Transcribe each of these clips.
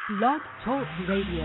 Blog Talk Radio.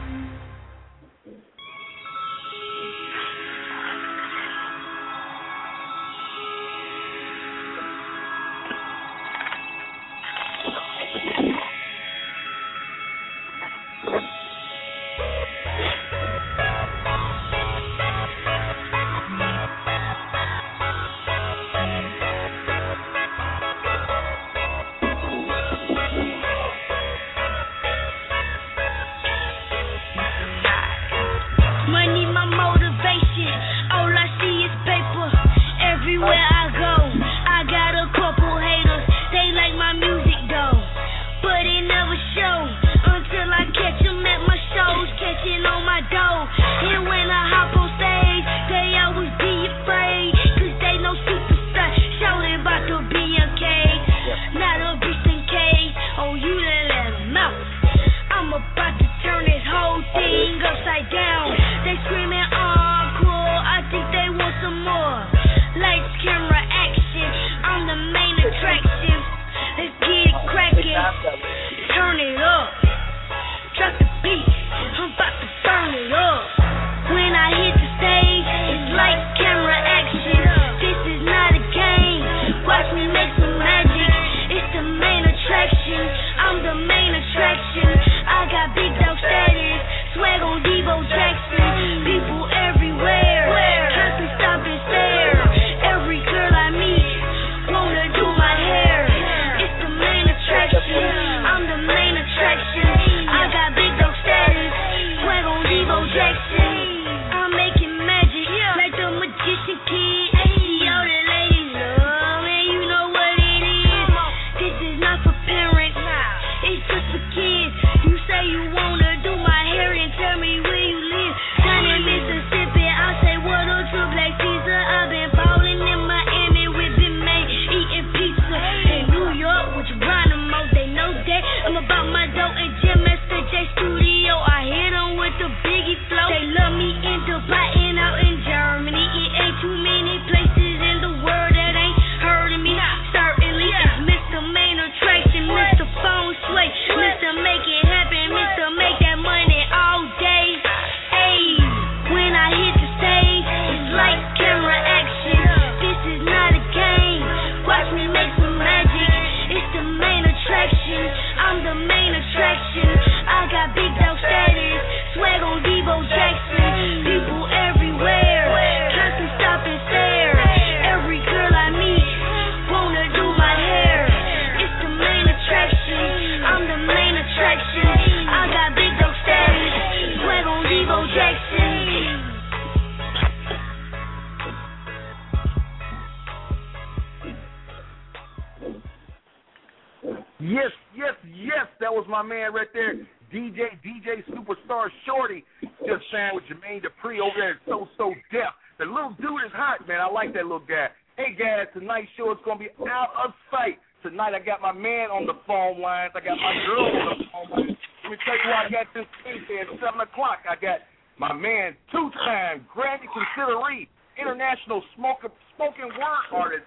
DJ Superstar Shorty, just saying with Jermaine Dupri over there at So Deaf. The little dude is hot, man. I like that little guy. Hey, guys, tonight's show is going to be out of sight. Tonight I got my man on the phone lines. I got my girl on the phone lines. Let me tell you who I got this Tuesday at 7 o'clock. I got my man, two-time Grammy consideree, international spoken word artist,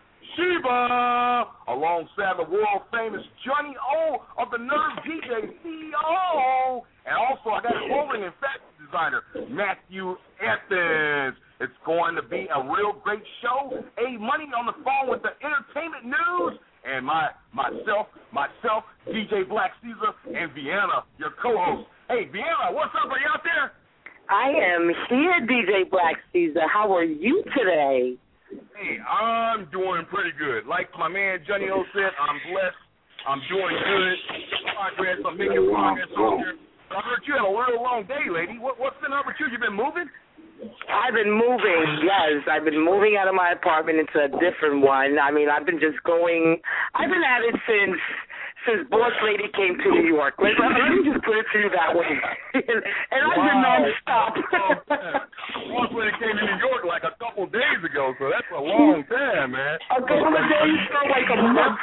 Sheba, alongside the world-famous Johnny O of the Nerve DJ CEO. And also, I got clothing and fashion designer, Matthew Evans. It's going to be a real great show. A-Money on the phone with the entertainment news. And myself, DJ Black Caesar, and Vienna, your co-host. Hey, Vienna, what's up? Are you out there? I am here, DJ Black Caesar. How are you today? Hey, I'm doing pretty good. Like my man Johnny O said, I'm blessed. I'm doing good. Progress. I'm making progress on here. I heard you had a real long day, lady. What's been up with you? You been moving? I've been moving, yes. I've been moving out of my apartment into a different one. I mean, I've been at it since Boss Lady came to New York. Let me just put it to you that way. and I've been nonstop. Boss Lady came to New York like a couple days ago, so that's a long time, man. A couple of days, like a month.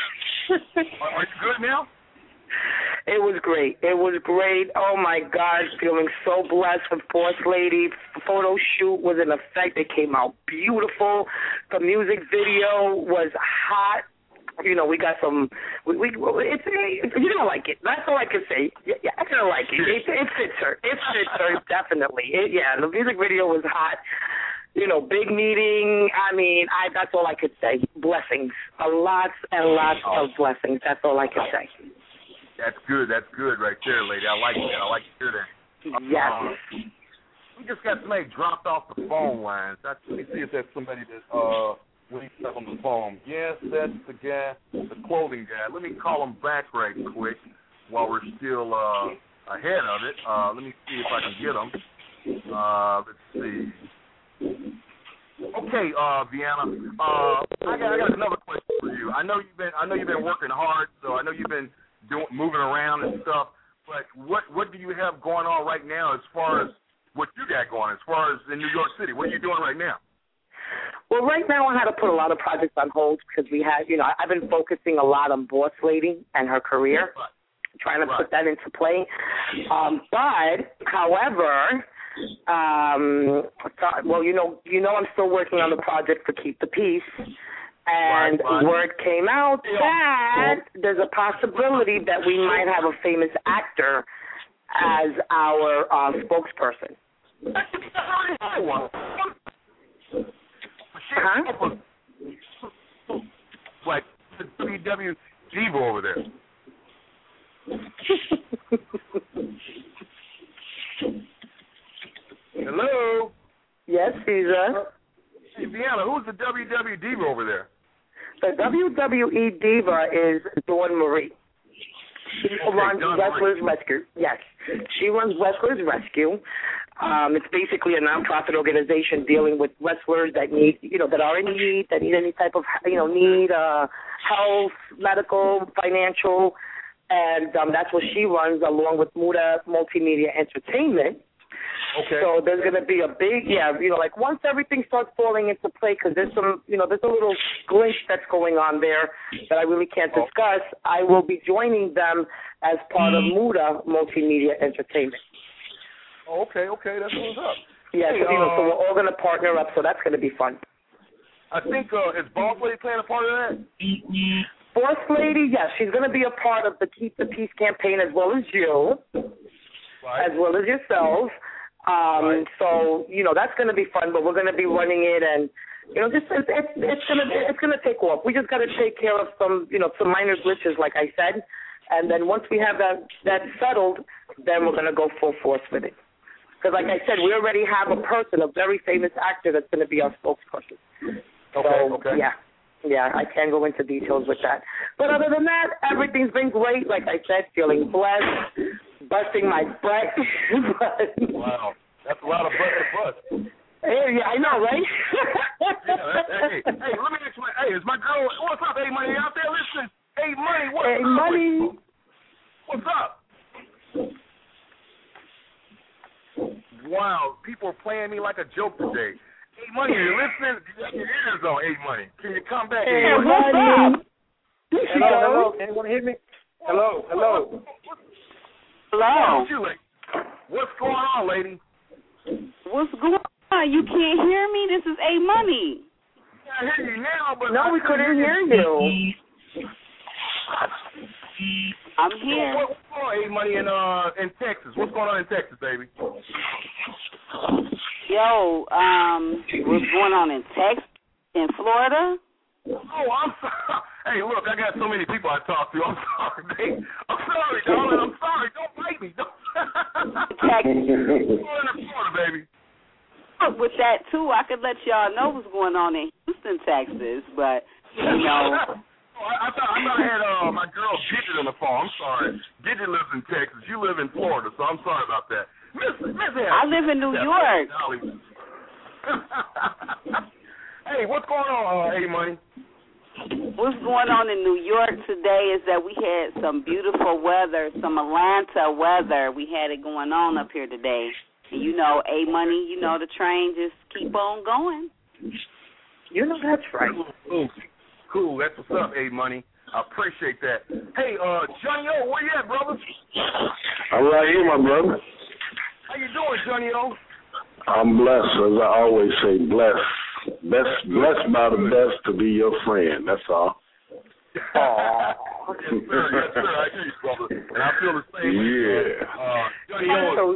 Are you good now? It was great. Oh, my God, feeling so blessed with Boss Lady. The photo shoot was in effect. It came out beautiful. The music video was hot. You know, we got some. It's you're gonna like it. That's all I can say. Yeah, I'm gonna like it. It fits her. It fits her definitely. The music video was hot. You know, big meeting. I mean, that's all I could say. Blessings, lots and lots of blessings. That's all I can say. That's good. That's good right there, lady. I like that. I like to hear that. Yes. We just got somebody dropped off the phone lines. Let me see if that's somebody that when he's stuck on the phone. Yes, that's the guy, the clothing guy. Let me call him back right quick while we're still ahead of it. Let me see if I can get him. Let's see. Okay, Vienna. I got another question for you. I know you've been working hard, so I know you've been moving around and stuff. But what do you have going on right now as far as what you got going, as far as in New York City? What are you doing right now? Well, right now I had to put a lot of projects on hold because we had, I've been focusing a lot on Boss Lady and her career, trying to put that into play. But, however, well, I'm still working on the project for Keep the Peace. And word came out that there's a possibility that we might have a famous actor as our spokesperson. Like the WW Diva over there. Hello? Yes, Caesar. Hey, Vienna, who's the WW Diva over there? The WWE Diva is Dawn Marie. She runs Wrestlers Rescue. Yes, she runs Wrestlers Rescue. It's basically a nonprofit organization dealing with wrestlers that need, that are in need, that need any type of, need health, medical, financial, and that's what she runs along with Muda Multimedia Entertainment. Okay. So there's going to be a big, like once everything starts falling into play, because there's some, there's a little glitch that's going on there that I really can't discuss, I will be joining them as part of Muda Multimedia Entertainment. Oh, okay, that's what's up. Yeah, hey, so we're all going to partner up, so that's going to be fun. I think, is Boss Lady playing a part of that? Boss Lady, yes, she's going to be a part of the Keep the Peace campaign as well as you, as well as yourself. So, that's going to be fun, but we're going to be running it and, it's going to take off. We just got to take care of some, some minor glitches, like I said. And then once we have that settled, then we're going to go full force with it. Because, like I said, we already have a person, a very famous actor that's going to be our spokesperson. Okay. Yeah, I can't go into details with that. But other than that, everything's been great. Like I said, feeling blessed, busting my butt. Wow, that's a lot of butt to bust. Hey, yeah, I know, right? Hey, let me ask you, is my girl, what's up, A Money out there? Listen, A Money, what's up? Hey, Money. What's up? Wow, people are playing me like a joke today. A Money, you listening? You got your ears on, A Money. Can you come back? Hey, Money. Hello. Anyone hear me? Hello. Hello. What's going on, lady? What's going on? You can't hear me? This is A Money. I hear you now, but no, we couldn't hear you. I'm here. What's going on, A Money, in Texas? What's going on in Texas, baby? Yo, what's going on in Texas, in Florida? Oh, I'm sorry. Hey, look, I got so many people I talk to. I'm sorry, babe. I'm sorry, darling. I'm sorry. Don't bite me. Texas. Florida, baby. With that, too, I could let y'all know what's going on in Houston, Texas, but, I thought I had my girl Gidget on the phone. I'm sorry. Gidget lives in Texas. You live in Florida, so I'm sorry about that. I live in New York. Hey, what's going on, A Money? What's going on in New York today is that we had some beautiful weather, some Atlanta weather. We had it going on up here today. And A Money, the train just keep on going. That's right. Cool. That's what's up, A Money. I appreciate that. Hey, Johnny O, where you at, brother? I'm right here, my brother. How you doing, Johnny O? I'm blessed, as I always say, blessed. Blessed by the best to be your friend, that's all. Yes, sir. Yes, sir. I hear you, brother. And I feel the same way. Johnny O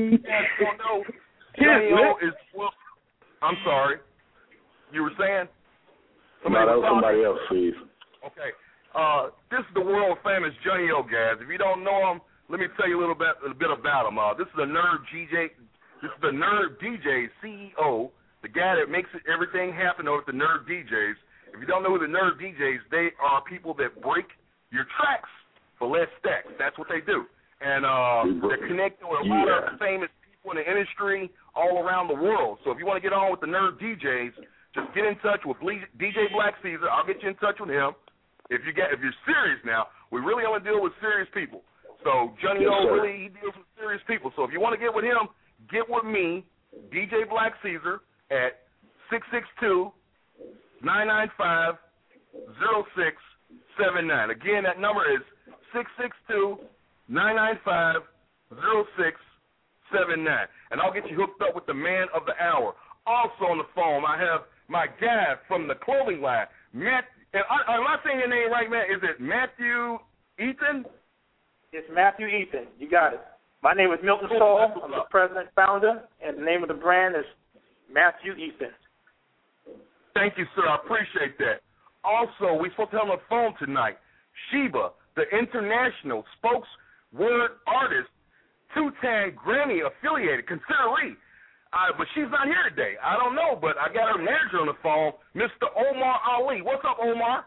Johnny O is, well, I'm sorry. You were saying? No, that was somebody else, please. Okay. This is the world famous Johnny O, guys. If you don't know him, let me tell you a bit about him. This is the Nerd DJ. This is the Nerd DJ CEO, the guy that makes everything happen over at the Nerd DJs. If you don't know who the Nerd DJs, they are people that break your tracks for less stacks. That's what they do. And they're connected with a lot of famous people in the industry all around the world. So if you want to get on with the Nerd DJs, just get in touch with DJ Black Caesar. I'll get you in touch with him. If you're serious now, we really only deal with serious people. So Johnny O really, he deals with serious people. So if you want to get with him, get with me, DJ Black Caesar, at 662-995-0679. Again, that number is 662-995-0679. And I'll get you hooked up with the man of the hour. Also on the phone, I have my guy from the clothing line, Matt. Am I saying your name right, man? Is it Matthew Ethan? It's Matthew Ethan. You got it. My name is Milton Saul. I'm the president founder, and the name of the brand is Matthew Ethan. Thank you, sir. I appreciate that. Also, we're supposed to have on the phone tonight Sheba, the international spokesword artist, two-time Grammy-affiliated, consideree. But she's not here today. I don't know, but I got her manager on the phone, Mr. Omar Ali. What's up, Omar?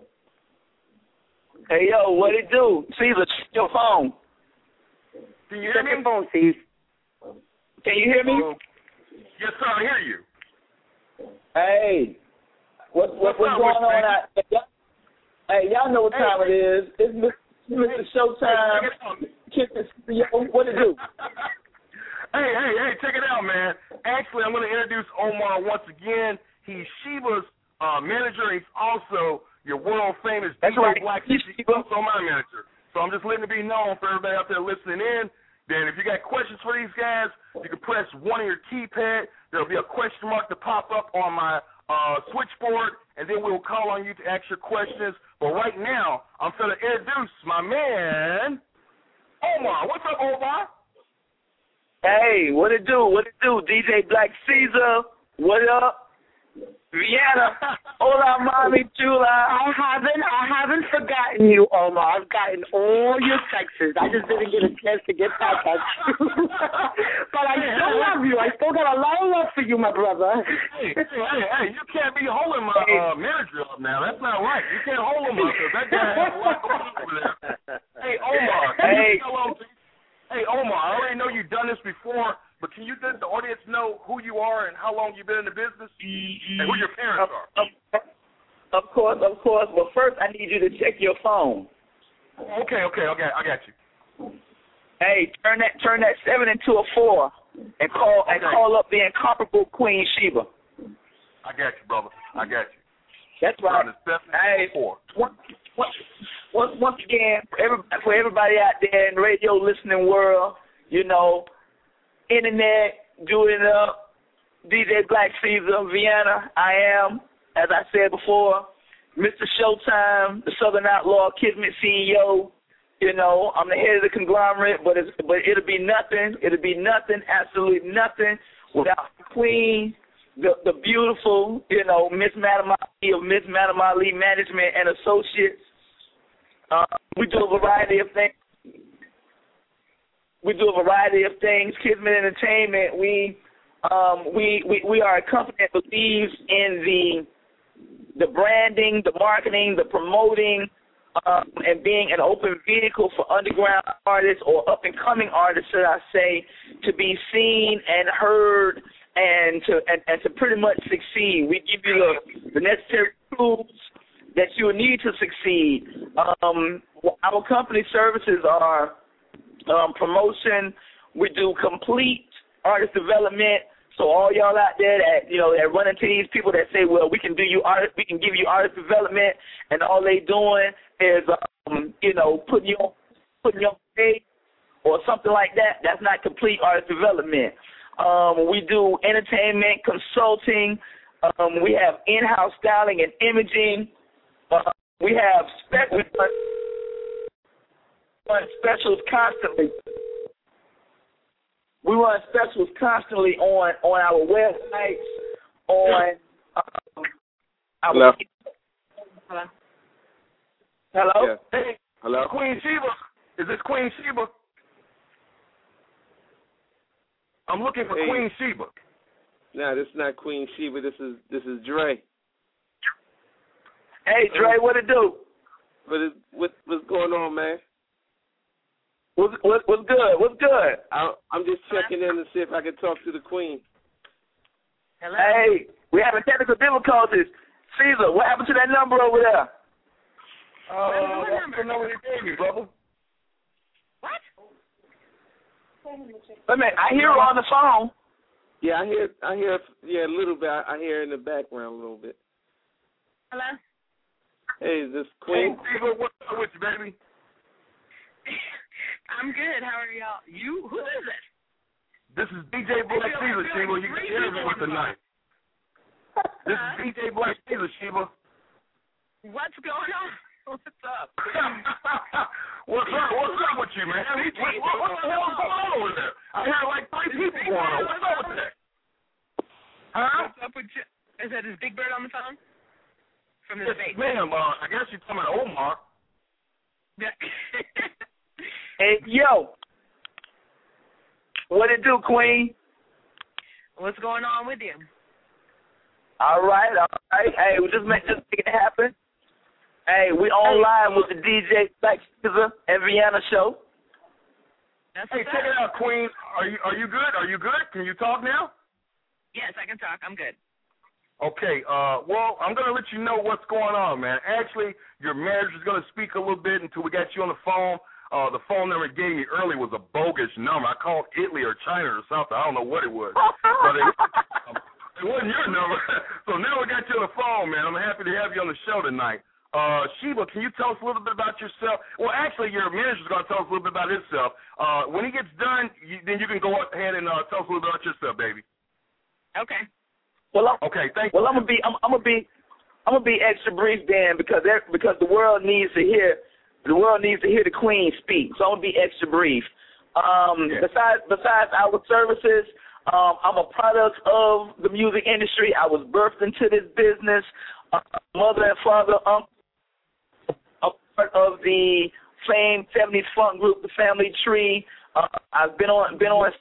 Hey, yo, what it do? Caesar, check your phone. Can you hear me? Check your phone, Steve. Can you hear me? Yes, sir, I hear you. Hey, what's going on out there? Hey, y'all know what time it is. It's Mr. Showtime. What it do? Hey, check it out, man. Actually, I'm going to introduce Omar once again. He's Sheba's manager. He's also your world-famous DJ Black Caesar. He's also my manager. So I'm just letting it be known for everybody out there listening in. Then if you got questions for these guys, you can press one on your keypad. There'll be a question mark to pop up on my switchboard, and then we'll call on you to ask your questions. But right now, I'm going to introduce my man, Omar. What's up, Omar? Hey, what it do? What it do? DJ Black Caesar, what up? Vienna, hola, mami chula. I haven't forgotten you, Omar. I've gotten all your texts. I just didn't get a chance to get back at you. But I still love you. I still got a lot of love for you, my brother. Hey, you can't be holding my manager up now. That's not right. You can't hold him up because that guy has a lot going on over there. Hey, Omar. Hey, Omar, I already know you've done this before, but can you let the audience know who you are and how long you've been in the business and who your parents are? Of course. But first, I need you to check your phone. Okay, I got you. Hey, turn that 7 into a 4 and call up the incomparable Queen Sheba. I got you, brother. I got you. That's right. Hey, once again, for everybody out there in the radio listening world, you know, internet, doing it up, DJ Black Caesar, Vienna, I am, as I said before, Mr. Showtime, the Southern Outlaw Kismet CEO. You know, I'm the head of the conglomerate, but it'll be nothing, absolutely nothing without the queen, the beautiful, you know, Miss Madam Ali of Miss Madam Ali Management and Associates. We do a variety of things. Kismet Entertainment. We are a company that believes in the branding, the marketing, the promoting, and being an open vehicle for underground artists or up and coming artists, should I say, to be seen and heard and to pretty much succeed. We give you the necessary tools that you will need to succeed. Our company services are promotion. We do complete artist development. So all y'all out there that that run into these people that say, well, we can give you artist development, and all they doing is putting you on stage or something like that. That's not complete artist development. We do entertainment consulting. We have in-house styling and imaging. We have we run specials constantly. We run specials constantly on our websites, on our... Hello? Hello? Yeah. Hey, Hello? Queen Sheba. Is this Queen Sheba? I'm looking for Queen Sheba. Nah, this is not Queen Sheba. This is Dre. Hey, Dre, what it do? What's going on, man? What's good? What's good? I'm just checking in to see if I can talk to the Queen. Hello? Hey, we having technical difficulties. Caesar, what happened to that number over there? That's the number they gave me, brother. What? Wait a minute, I hear her on the phone. Yeah, I hear a little bit. I hear in the background a little bit. Hello? Hey, is this Queen? Hey, Sheba, what's up with you, baby? I'm good. How are y'all? You? Who is it? This is DJ Black Caesar, Sheba. You can interview with tonight. This is DJ Black Caesar, Sheba. What's going on? What's up? What's up with you, man? What the hell is going on over there? I hear like 3 people going on. What's up with that? Huh? What's up with you? Is that his Big Bird on the phone? From the Yes, States? ma'am. I guess you're talking about Omar. Yeah. Hey, yo. What it do, Queen? What's going on with you? All right. Hey, we just make it happen. Hey, we online with the DJ Black Caesar and Vienna show. That's Hey, check it out, Queen. Are you good? Are you good? Can you talk now? Yes, I can talk. I'm good. Okay, well, I'm going to let you know what's going on, man. Actually, your manager's going to speak a little bit until we got you on the phone. The phone number he gave me earlier was a bogus number. I called Italy or China or something. I don't know what it was. But it wasn't your number. So now we got you on the phone, man. I'm happy to have you on the show tonight. Sheba, can you tell us a little bit about yourself? Well, actually, your manager's going to tell us a little bit about himself. When he gets done, then you can go ahead and tell us a little bit about yourself, baby. Okay. Well, Okay, thank you. Well, I'm gonna be extra brief, Dan, because the world needs to hear the Queen speak. So I'm gonna be extra brief. Besides our services, I'm a product of the music industry. I was birthed into this business. Mother and father, a part of the famed 70s funk group, the Family Tree. I've been on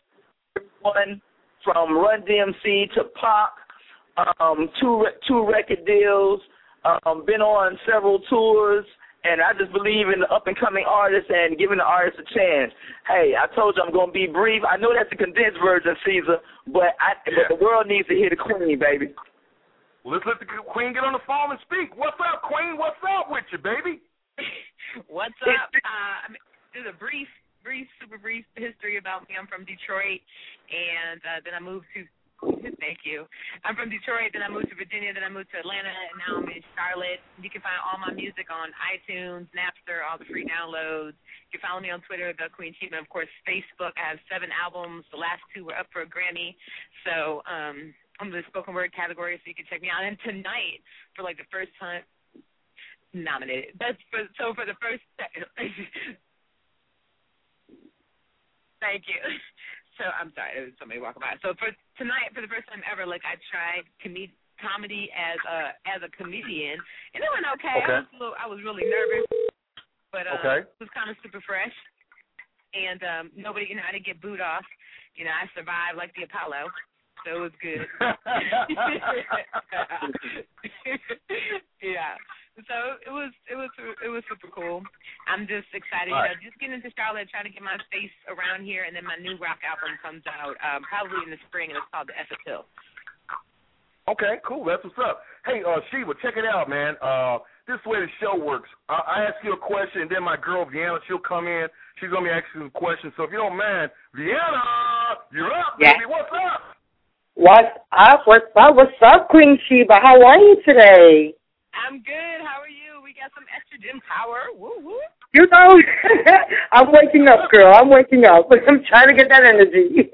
from Run DMC to Pac. Two record deals, been on several tours, and I just believe in the up-and-coming artists and giving the artists a chance. Hey, I told you I'm going to be brief. I know that's a condensed version, Caesar, but the world needs to hear the Queen, baby. Well, let's let the Queen get on the phone and speak. What's up, Queen? What's up with you, baby? What's up? There's a super brief history about me. I'm from Detroit, and then I moved to thank you. I'm from Detroit, then I moved to Virginia, then I moved to Atlanta, and now I'm in Charlotte. You can find all my music on iTunes, Napster, all the free downloads. You can follow me on Twitter, The Queen Sheba, and of course, Facebook. I have 7 albums. The last 2 were up for a Grammy. So I'm in the spoken word category, so you can check me out. And tonight, for like the first time, nominated. For the first thank you. So I'm sorry, there was somebody walking by. So for tonight, for the first time ever, like I tried comedy as a comedian, and it went okay. I was really nervous, but it was kind of super fresh, and nobody, I didn't get booed off. I survived like the Apollo, so it was good. Yeah. So it was super cool. I'm just excited. Just getting into Charlotte, trying to get my face around here, and then my new rock album comes out probably in the spring, and it's called The Epic Pill. Okay, cool. That's what's up. Hey, Sheba, check it out, man. This is the way the show works. I ask you a question, and then my girl Vienna, she'll come in. She's gonna be asking some questions. So if you don't mind, Vienna, you're up, baby. What's up? What's up, Queen Sheba? How are you today? I'm good. How are you? We got some estrogen power. Woo woo. I'm waking up, girl. I'm waking up. I'm trying to get that energy.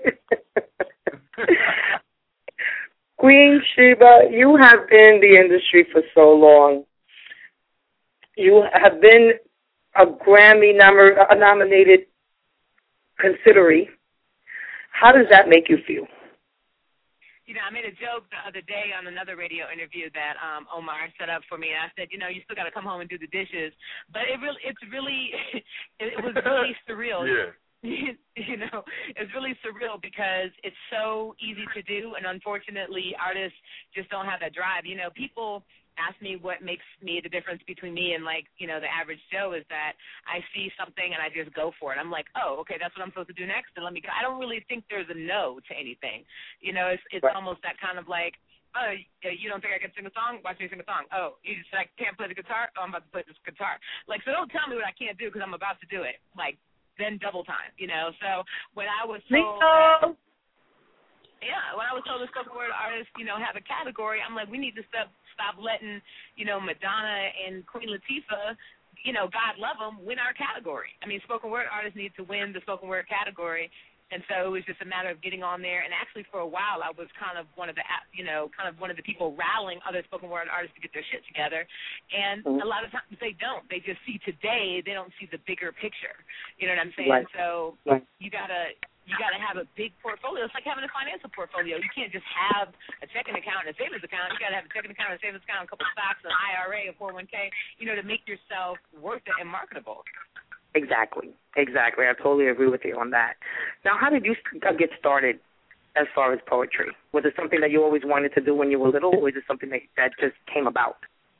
Queen Sheba, you have been in the industry for so long. you have been a Grammy nominated consideree. How does that make you feel? You know, I made a joke the other day on another radio interview that Omar set up for me. And I said, you know, you still got to come home and do the dishes. But it was really surreal. Yeah. You know, it's really surreal because it's so easy to do, and unfortunately, artists just don't have that drive. You know, people ask me what makes me the difference between me and, like, you know, the average Joe is that I see something and I just go for it. I'm like, oh, okay, that's what I'm supposed to do next, and let me go. I don't really think there's a no to anything. You know, it's right. almost that kind of like, oh, you don't think I can sing a song? Watch me sing a song. Oh, you just like can't play the guitar? Oh, I'm about to play this guitar. Like, so don't tell me what I can't do because I'm about to do it. Like, then double time, you know. So when I was told that, when I was told the spoken word artists, you know, have a category, I'm like, we need to stop letting, you know, Madonna and Queen Latifah, you know, God love them, win our category. I mean, spoken word artists need to win the spoken word category. And so it was just a matter of getting on there. And actually, for a while, I was kind of one of the people rallying other spoken word artists to get their shit together. And a lot of times they don't. They just see today. They don't see the bigger picture. You know what I'm saying? Right. So right. you gotta have a big portfolio. It's like having a financial portfolio. You can't just have a checking account and a savings account. You got to have a checking account and a savings account, a couple of stocks, an IRA, a 401k, you know, to make yourself worth it and marketable. Exactly. I totally agree with you on that. Now, how did you get started as far as poetry? Was it something that you always wanted to do when you were little, or was it something that just came about?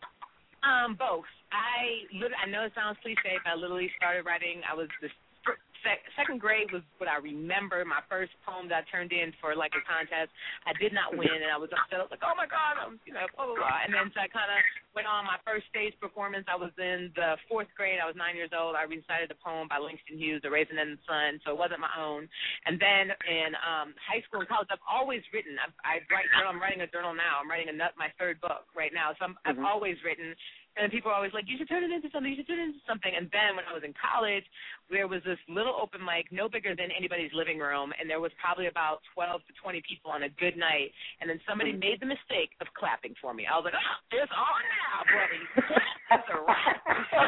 Both. I know it sounds cliche, but I literally started writing. I was second grade was what I remember. My first poem that I turned in for like a contest. I did not win, and I was upset. I was like, oh my God, you know, blah blah blah. And then so I kind of went on my first stage performance. I was in the fourth grade. I was 9 years old. I recited a poem by Langston Hughes, The Raisin in the Sun. So it wasn't my own. And then in high school and college, I've always written. I write. I'm writing a journal now. I'm writing my third book right now. So I've always written. And people are always like, you should turn it into something, you should turn it into something. And then when I was in college, there was this little open mic, no bigger than anybody's living room, and there was probably about 12 to 20 people on a good night. And then somebody made the mistake of clapping for me. I was like, oh, it's on now, buddy. That's a wrap.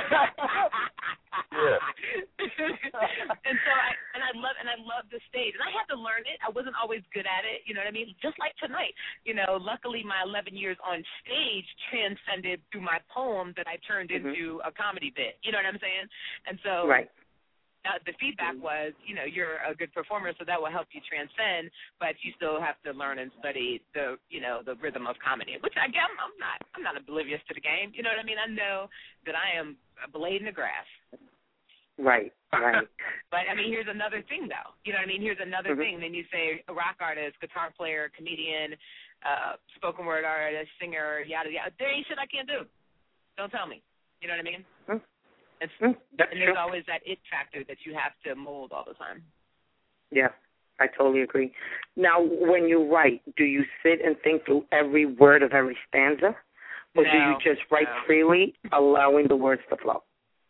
And so I love the stage. And I had to learn it. I wasn't always good at it, you know what I mean? Just like tonight. You know, luckily my 11 years on stage transcended through my poem that I turned into a comedy bit. You know what I'm saying? And so right. The feedback was, you know, you're a good performer, so that will help you transcend, but you still have to learn and study the, you know, the rhythm of comedy, which I'm not oblivious to the game. You know what I mean? I know that I am a blade in the grass. Right. But, I mean, here's another thing, though. You know what I mean? Here's another thing. Then you say a rock artist, guitar player, comedian, spoken word artist, singer, yada, yada. There ain't shit I can't do. Don't tell me. You know what I mean? And there's always that it factor that you have to mold all the time. Yeah, I totally agree. Now, when you write, do you sit and think through every word of every stanza? Or do you just write freely, allowing the words to flow?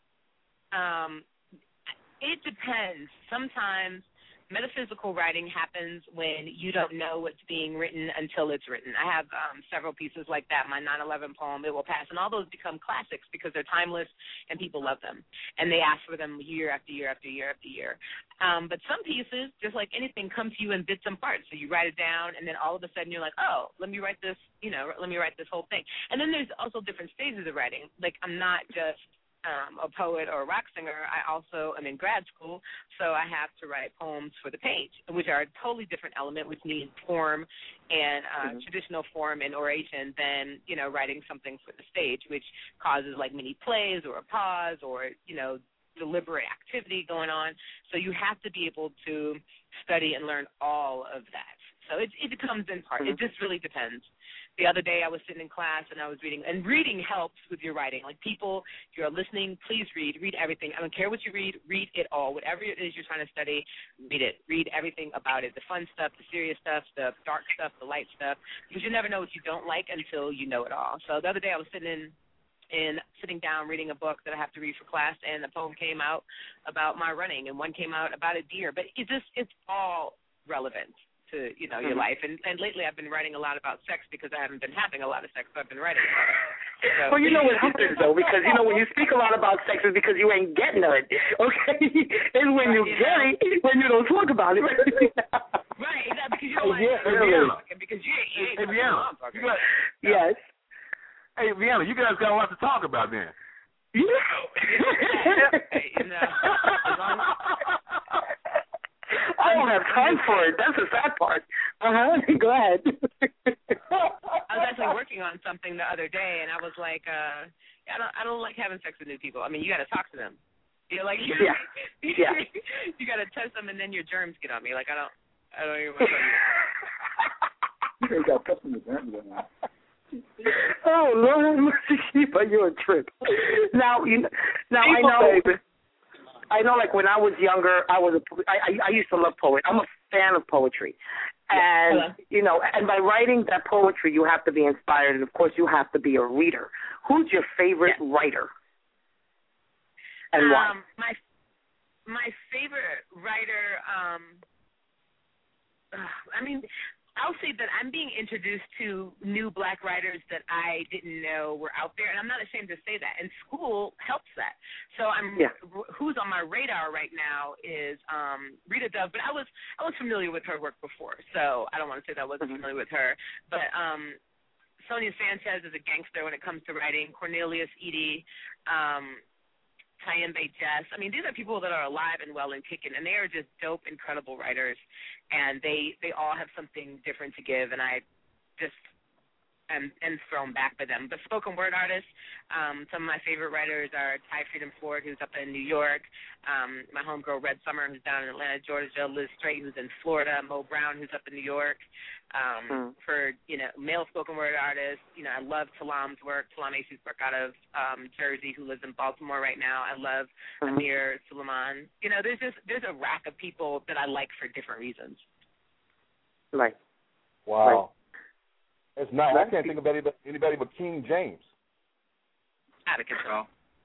It depends. Sometimes metaphysical writing happens when you don't know what's being written until it's written. I have several pieces like that. My 9/11 poem, It Will Pass, and all those become classics because they're timeless and people love them. And they ask for them year after year after year after year. But some pieces, just like anything, come to you in bits and parts. So you write it down, and then all of a sudden you're like, oh, let me write this, you know, let me write this whole thing. And then there's also different stages of writing. Like, I'm not just a poet or a rock singer. I also am in grad school, so I have to write poems for the page, which are a totally different element, which needs form and traditional form and oration than, you know, writing something for the stage, which causes like mini plays or a pause or, you know, deliberate activity going on. So you have to be able to study and learn all of that. So it comes in part. It just really depends. The other day I was sitting in class and I was reading, and reading helps with your writing. Like, people, if you're listening, please read everything. I don't care what you read it all. Whatever it is you're trying to study, read it. Read everything about it, the fun stuff, the serious stuff, the dark stuff, the light stuff, because you never know what you don't like until you know it all. So the other day I was sitting down reading a book that I have to read for class, and a poem came out about my running, and one came out about a deer. But it's all relevant to, you know, your life. And lately I've been writing a lot about sex because I haven't been having a lot of sex, so I've been writing about it. Well, you know what happens, though, because, you know, when you speak a lot about sex, it's because you ain't getting it, okay? And when you get it, when you don't talk about it. Right, exactly, because you don't want to because you ain't Vienna. Yes. Hey, Vienna, you guys got a lot to talk about then. I don't have time for it. That's the sad part. Go ahead. I was actually working on something the other day, and I was like, I don't like having sex with new people. I mean, you got to talk to them. You know, like, you got to touch them, and then your germs get on me. Like, I don't even want to tell you. You got touching the germs on that. Oh Lord, but you're a trip. Now I know. Like when I was younger, I used to love poetry. I'm a fan of poetry, and you know, and by writing that poetry, you have to be inspired, and of course, you have to be a reader. Who's your favorite writer, and why? My favorite writer. I mean, I'll say that I'm being introduced to new black writers that I didn't know were out there, and I'm not ashamed to say that. And school helps that. So who's on my radar right now is Rita Dove, but I was familiar with her work before, so I don't want to say that I wasn't familiar with her. But Sonia Sanchez is a gangster when it comes to writing. Cornelius Eady, Tyembe Jess. I mean, these are people that are alive and well and kicking, and they are just dope, incredible writers, and they all have something different to give, and I just am thrown back by them. But spoken word artists, some of my favorite writers are Ty Freedom Ford, who's up in New York, my homegirl Red Summer, who's down in Atlanta, Georgia, Liz Straight, who's in Florida, Mo Brown, who's up in New York. For, you know, male spoken word artists, you know, I love Talam's work, Talam Acey's work out of Jersey, who lives in Baltimore right now. I love Amir Suleiman. You know, there's a rack of people that I like for different reasons. Right. Wow. It's not. I can't think of anybody but King James. Out of control.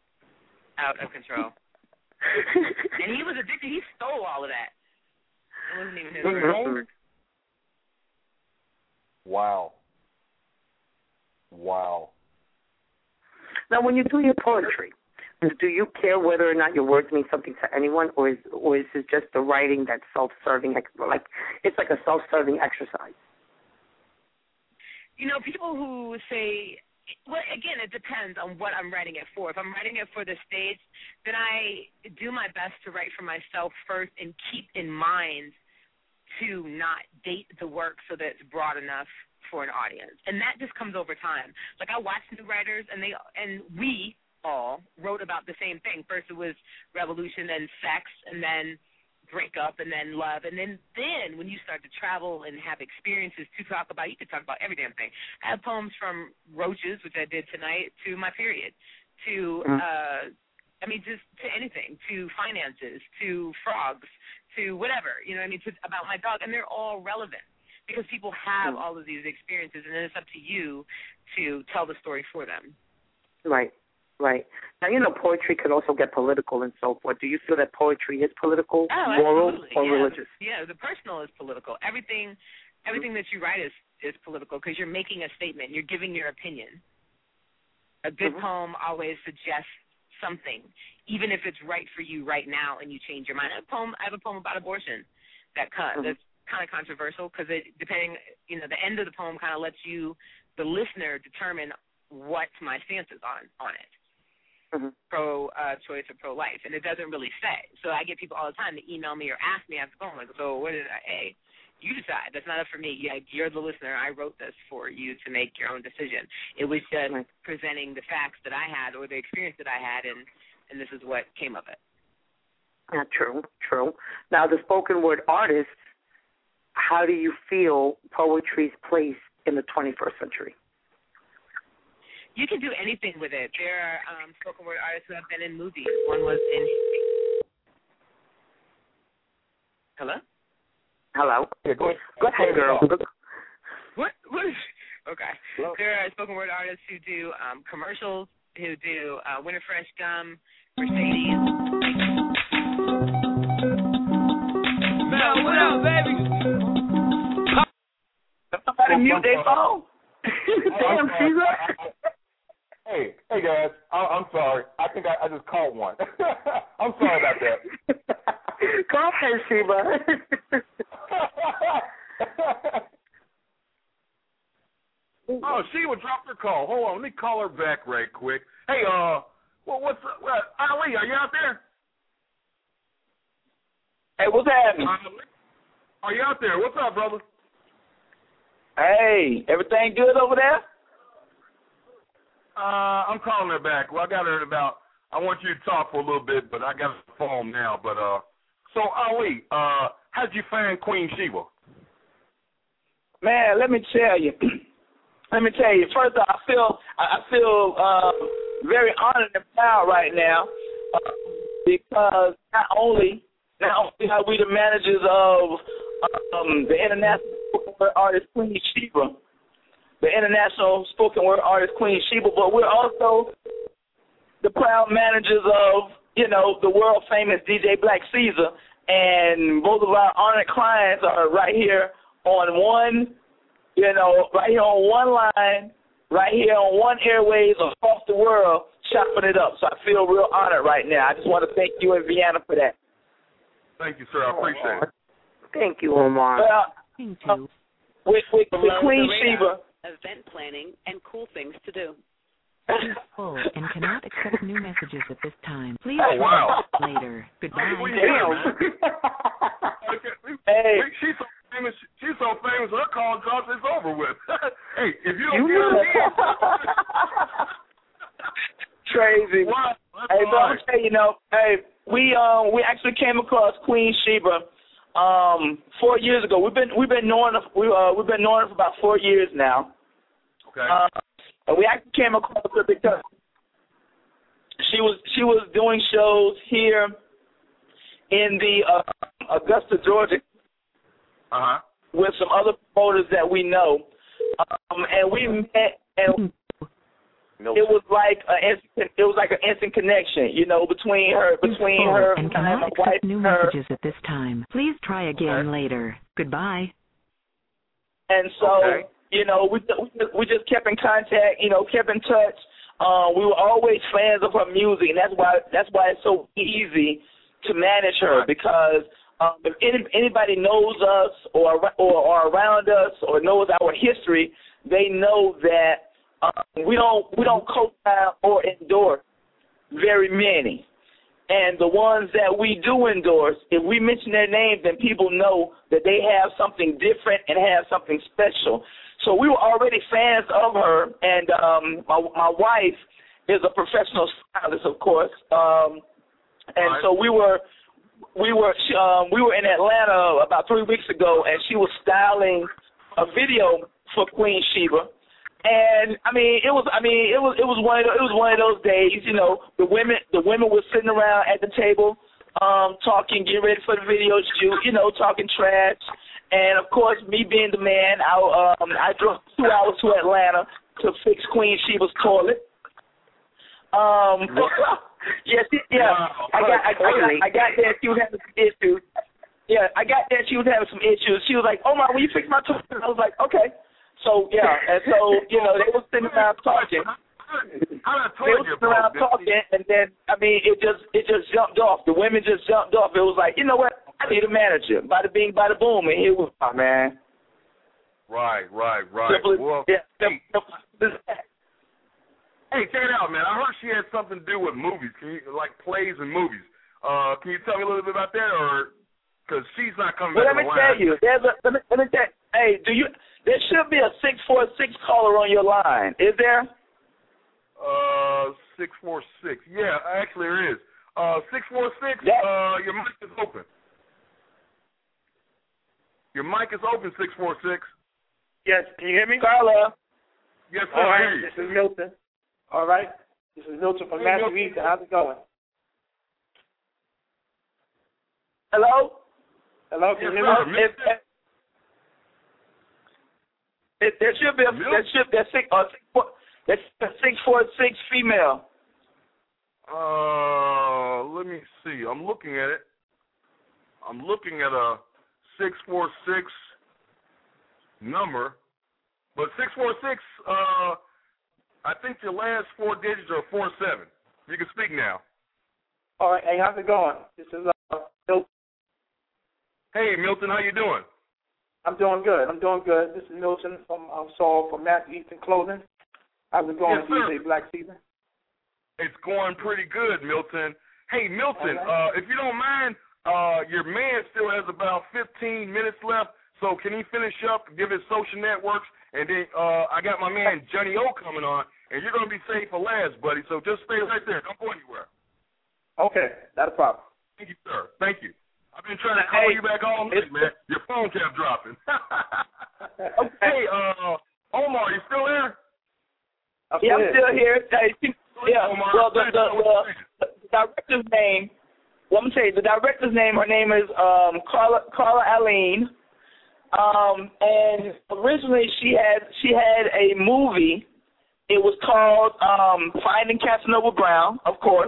And he was addicted. He stole all of that. It wasn't even his work. Wow. Now, when you do your poetry, do you care whether or not your words mean something to anyone, or is it just the writing that's self-serving, like it's like a self-serving exercise? You know, people who say, well, again, it depends on what I'm writing it for. If I'm writing it for the stage, then I do my best to write for myself first and keep in mind to not date the work so that it's broad enough for an audience. And that just comes over time. Like, I watch new writers, and we all wrote about the same thing. First it was revolution, then sex, and then breakup, and then love. And then when you start to travel and have experiences to talk about, you can talk about every damn thing. I have poems from roaches, which I did tonight, to my period, to just to anything, to finances, to frogs, to whatever, you know what I mean, about my dog, and they're all relevant because people have all of these experiences, and then it's up to you to tell the story for them. Right. Now, you know, poetry could also get political and so forth. Do you feel that poetry is political, moral, or religious? Yeah, the personal is political. Everything that you write is political because you're making a statement. You're giving your opinion. A good poem always suggests something, even if it's right for you right now and you change your mind. I have a poem about abortion that's kind of controversial because the end of the poem kind of lets you, the listener, determine what my stance is on it. Pro-choice or pro-life, and it doesn't really say. So I get people all the time to email me or ask me after the poem, like, so what did hey, you decide. That's not up for me. Yeah, you're the listener. I wrote this for you to make your own decision. It was just presenting the facts that I had or the experience that I had, and this is what came of it. True. Now, the spoken word artists, how do you feel poetry's place in the 21st century? You can do anything with it. There are spoken word artists who have been in movies. One was in... Hello? Yeah, go ahead, girl. What? Okay. Hello? There are spoken word artists who do commercials, who do Winter Fresh Gum, Mercedes. Man, what up, baby? Somebody mute their phone. Damn, Caesar. Hey guys, I'm sorry. I think I just caught one. I'm sorry about that. Go ahead, Sheba. Oh, Sheba dropped her call. Hold on, let me call her back right quick. Hey, what's up? Ali, are you out there? Hey, what's happening? Are you out there? What's up, brother? Hey, everything good over there? I'm calling her back. Well, I got her in about. I want you to talk for a little bit, but I got the phone now. But so Ali, how'd you find Queen Sheba? Man, let me tell you. First, I feel very honored and proud right now because not only are we the managers of the international spoken word artist Queen Sheba, the international spoken word artist Queen Sheba, but we're also the proud managers of, the world famous DJ Black Caesar, and both of our honored clients are right here on one, right here on one line, right here on one airways across the world, chopping it up. So I feel real honored right now. I just want to thank you and Vienna for that. Thank you, sir. I appreciate it. Thank you, Omar. With Queen Sheba. Event planning and cool things to do. Is full and cannot accept new messages at this time. Please wow. later. Goodbye. Hey. She's so famous, her call drops, it's over with. Hey, if you don't get her in. Crazy. Wow. Hey, but I'm tell you, we actually came across Queen Sheba 4 years ago. We've been knowing her for about 4 years now. Okay. And we actually came across her because she was doing shows here in the Augusta, Georgia, with some other promoters that we know, and we met, and it was like an instant connection, between her and cannot accept new messages at this time. Please try again later. Goodbye. And so, we just kept in contact, kept in touch. We were always fans of her music, and that's why it's so easy to manage her, because if anybody knows us or around us or knows our history, they know that we don't co-sign or endorse very many. And the ones that we do endorse, if we mention their names, then people know that they have something different and have something special. So we were already fans of her, and my wife is a professional stylist, of course. So we were in Atlanta about 3 weeks ago, and she was styling a video for Queen Sheba. And it was one of those days, the women were sitting around at the table, talking, getting ready for the video shoot, talking trash. And of course, me being the man, I drove 2 hours to Atlanta to fix Queen Sheba's toilet. Yes, yeah. I got there. She was having some issues. Yeah, I got there. She was having some issues. She was like, "Omar, will you fix my toilet?" I was like, "Okay." So yeah, and so they were sitting around talking. They were sitting around talking, and then it just jumped off. The women just jumped off. It was like, you know what? I need a manager. Bada bing, bada boom, and here we are, man. Right. Simple, well, yeah. Hey, check it out, man. I heard she had something to do with movies, like plays and movies. Can you tell me a little bit about that, or because she's not coming back on the line? Let me tell you. Let me tell you. Hey, there should be a 646 caller on your line. Is there? 646. Yeah, actually there is. 646. Your mic is open. Your mic is open, 646. Yes, can you hear me? Carla. Yes, sir. All right, this is Milton. All right, this is Milton from Matthew Eaton. How's it going? Hello? Hello, can you hear me? There should be a 646 female. Let me see. I'm looking at it. I'm looking at a 646 number, but 646. I think your last 4 digits are 47. You can speak now. All right. Hey, how's it going? This is Milton. Hey, Milton, how you doing? I'm doing good. This is Milton from Saul from Matthew Ethan Clothing. How's it going, DJ Black Season? It's going pretty good, Milton. Hey, Milton, if you don't mind, your man still has about 15 minutes left, so can he finish up, give his social networks, and then I got my man Johnny O coming on, and you're going to be safe for last, buddy, so just stay right there. Don't go anywhere. Okay, not a problem. Thank you, sir. Thank you. I've been trying to call you back all night, man. Your phone kept dropping. Hey, Omar, you still there? I'm still here. Omar, well, the director's name, well, I'm going to tell you, the director's name, her name is Carla Aline. And originally she had a movie. It was called Finding Casanova Brown, of course.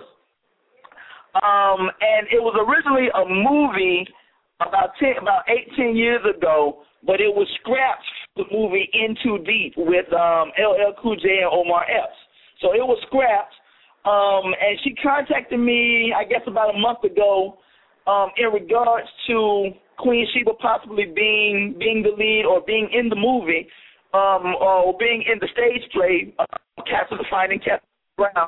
And it was originally a movie about 18 years ago, but it was scrapped, the movie In Too Deep with LL Cool J and Omar Epps. So it was scrapped. And she contacted me, I guess about a month ago, in regards to Queen Sheba possibly being the lead or being in the movie, or being in the stage play, Finding Casanova Brown.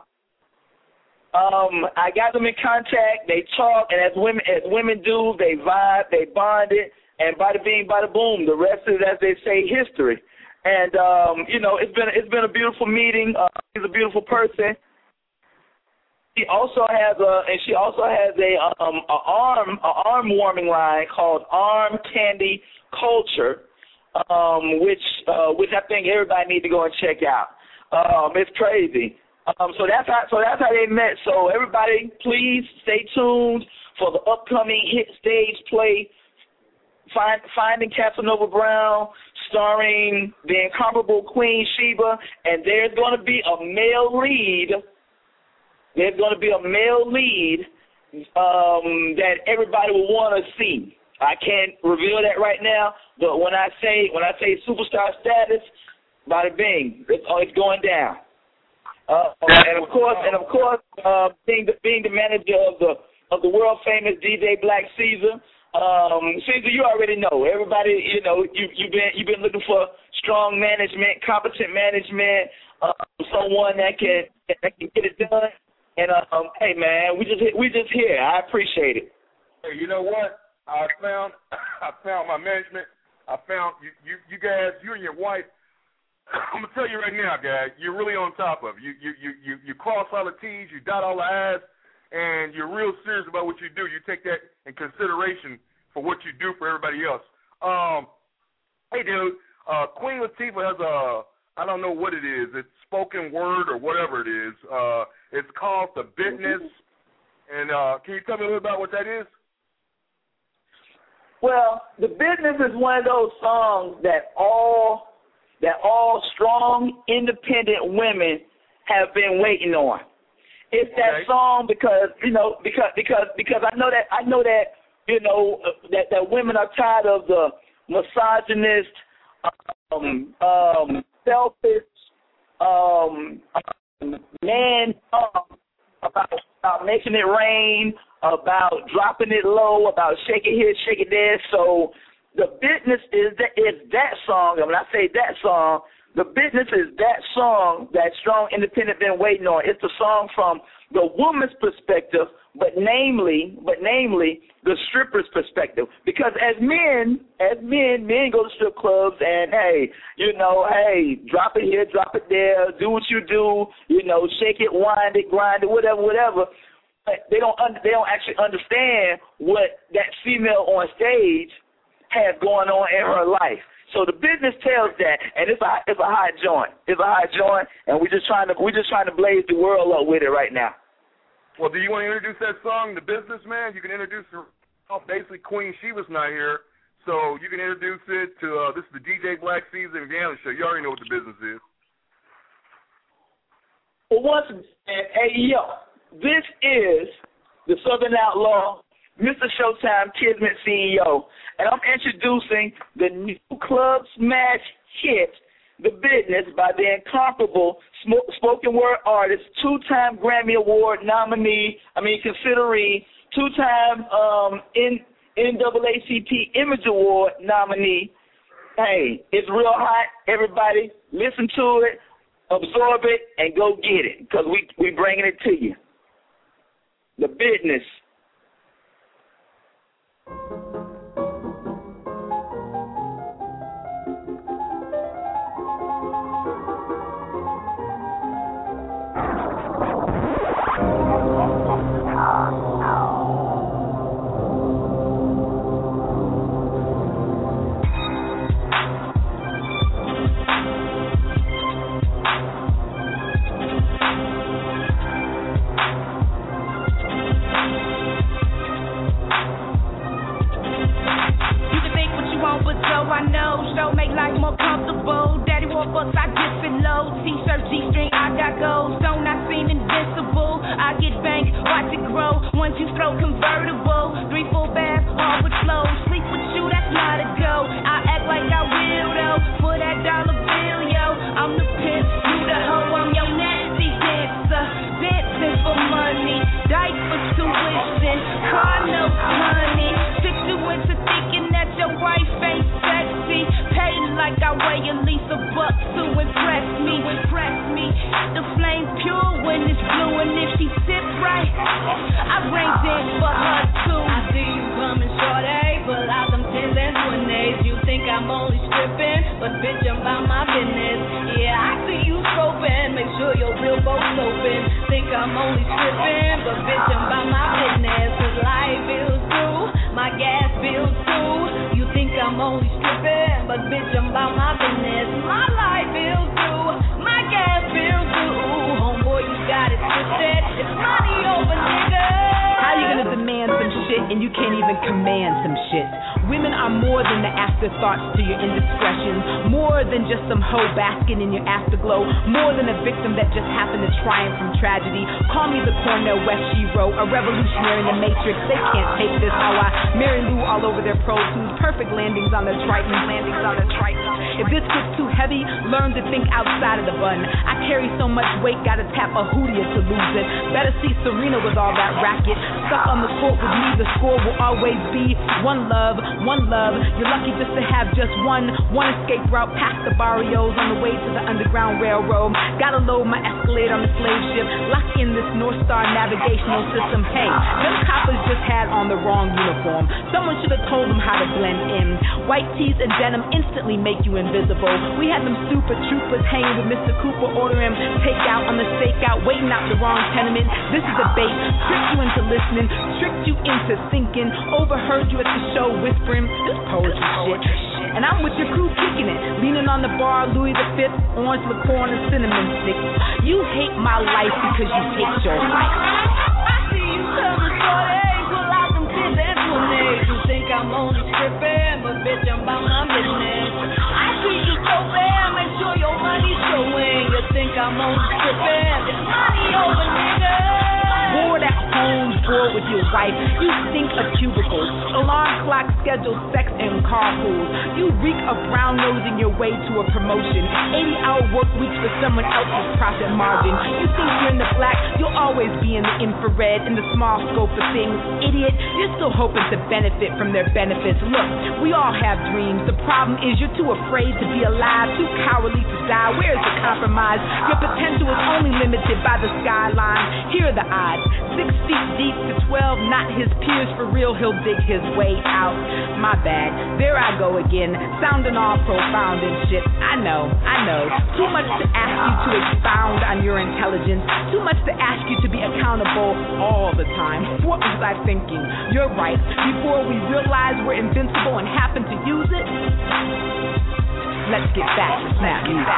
I got them in contact. They talked, and as women do, they vibe, they bonded, and bada bing, bada boom. The rest is, as they say, history. And it's been a beautiful meeting. She's a beautiful person. She also has a arm warming line called Arm Candy Culture, which I think everybody needs to go and check out. It's crazy. So that's how they met. So everybody, please stay tuned for the upcoming hit stage play, Finding Casanova Brown, starring the incomparable Queen Sheba, and there's going to be a male lead. There's going to be a male lead that everybody will want to see. I can't reveal that right now, but when I say superstar status, bada bing, it's going down. And of course, being the manager of the world famous DJ Black Caesar. Caesar, you already know. Everybody, you've been looking for strong management, competent management, someone that can get it done. And hey man, we just here. I appreciate it. Hey, you know what? I found my management. I found you guys, you and your wife. I'm gonna tell you right now, guys, you're really on top of it. You cross all the T's, you dot all the I's, and you're real serious about what you do. You take that in consideration for what you do for everybody else. Hey, dude, Queen Latifah has I don't know what it is. It's spoken word or whatever it is. It's called The Business. And can you tell me a little about what that is? Well, The Business is one of those songs that all strong, independent women have been waiting on. It's that song because I know that that women are tired of the misogynist, selfish man about making it rain, about dropping it low, about shaking here, shaking there. So The Business is that song, and when I say that song, The Business is that song that strong independent been waiting on. It's a song from the woman's perspective, but namely the stripper's perspective. Because as men go to strip clubs and hey, drop it here, drop it there, do what you do, shake it, wind it, grind it, whatever. But they don't actually understand what that female on stage has going on in her life. So The Business tells that, and it's a hot joint. It's a hot joint, and we're just trying to blaze the world up with it right now. Well, do you want to introduce that song, The Business, man? You can introduce her. Basically, Queen Sheba's not here, so you can introduce it to. This is the DJ Black Caesar and Gallon Show. You already know what The Business is. Well, once again, hey yo, this is the Southern Outlaw, Mr. Showtime Kismet CEO, and I'm introducing the new Club Smash hit the Business by the incomparable spoken word artist, 2-time Grammy Award consideree, 2-time NAACP Image Award nominee. Hey, it's real hot. Everybody, listen to it, absorb it, and go get it, because we bringing it to you. The Business. I know, show make life more comfortable. Daddy wore books, I dip it low. T-shirt, G-string, I got gold. Don't I seem invincible? I get banked, watch it grow. Once you throw convertible, 3-4 baths, all with flow. Sleep with you, that's not a go. I act like I will though, for that dollar bill, yo. I'm the pimp, you the hoe, I'm your nasty dancer. Dancing for money, diaper tuition, car notes, honey. Trick you into thinking that your wife ain't sexy. Paid like I weigh at least $1 to impress me. The flame pure when it's blue, and if she sits right, I bring dance for her too. I see you coming, shorty, pull out them 10s and 20s. You think I'm only stripping, but bitch, I'm about my business. Yeah, I see you scoping, make sure your real boat's open. Think I'm only stripping, but bitch, I'm about my business. 'Cause life bills due, my gas bills too. You think I'm only stripping, but bitch, I'm about my business. My life bills due, my gas bills due. Homeboy, you got it twisted. It's money over niggas. How you gonna demand some shit and you can't even command some shit? Women are more than the afterthoughts to your indiscretions, more than just some hoe basking in your afterglow, more than a victim that just happened to triumph from tragedy. Call me the Cornell West She-Ro, a revolutionary in the Matrix. They can't take this, how I Mary Lou all over their Pro Tools, perfect landings on the Triton. If this gets too heavy, learn to think outside of the bun. I carry so much weight, gotta tap a hootie to lose it. Better see Serena with all that racket. Stuck on the court with me, the score will always be one love. You're lucky just to have just one escape route past the barrios on the way to the Underground Railroad. Gotta load my Escalade on the slave ship, lock in this North Star navigational system. Hey, them coppers just had on the wrong uniform. Someone should have told them how to blend in. White tees and denim instantly make you invisible. We had them super troopers hanging with Mr. Cooper, ordering takeout on the stakeout, waiting out the wrong tenement. This is a bait, tricked you into listening, tricked you into thinking, overheard you at the show whispering, this poetry shit. And I'm with your crew kicking it, leaning on the bar, Louis V, orange liqueur and cinnamon sticks. You hate my life because you hate your life. I see you coming, shorty, pull out them 10s and 20s. You think I'm only stripping, but bitch, I'm about my business. I see you so bad, make sure your money's showing. You think I'm only stripping, it's money over niggas. Bored at home, bored with your wife. You think of cubicles, alarm clock, scheduled sex and carpools. You reek of brown nosing your way to a promotion. 80-hour work weeks for someone else's profit margin. You think you're in the black, you'll always be in the infrared, in the small scope of things. Idiot, you're still hoping to benefit from their benefits. Look, we all have dreams. The problem is you're too afraid to be alive, too cowardly to die. Where's the compromise? Your potential is only limited by the skyline. Here are the odds. 6 feet deep to 12, not his peers for real, he'll dig his way out. My bad, there I go again, sounding all profound and shit. I know, too much to ask you to expound on your intelligence, too much to ask you to be accountable all the time. What was I thinking? You're right, before we realize we're invincible and happen to use it, let's get back to snap music.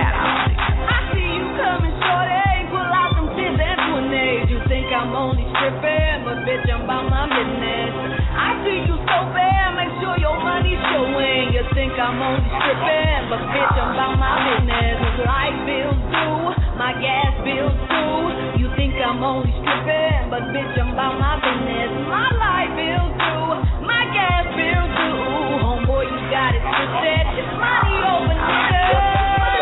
I see you coming, shorty, pull out them 10s and 20s. You think I'm only stripping, but bitch, I'm about my business. I see you so bad, make sure your money's showing. You think I'm only stripping, but bitch, I'm about my business. 'Cause life bills due, my gas bills too. You think I'm only stripping, but bitch, I'm about my business. My life bills due, my gas bills due. Homeboy, you got it twisted. It's money over niggas.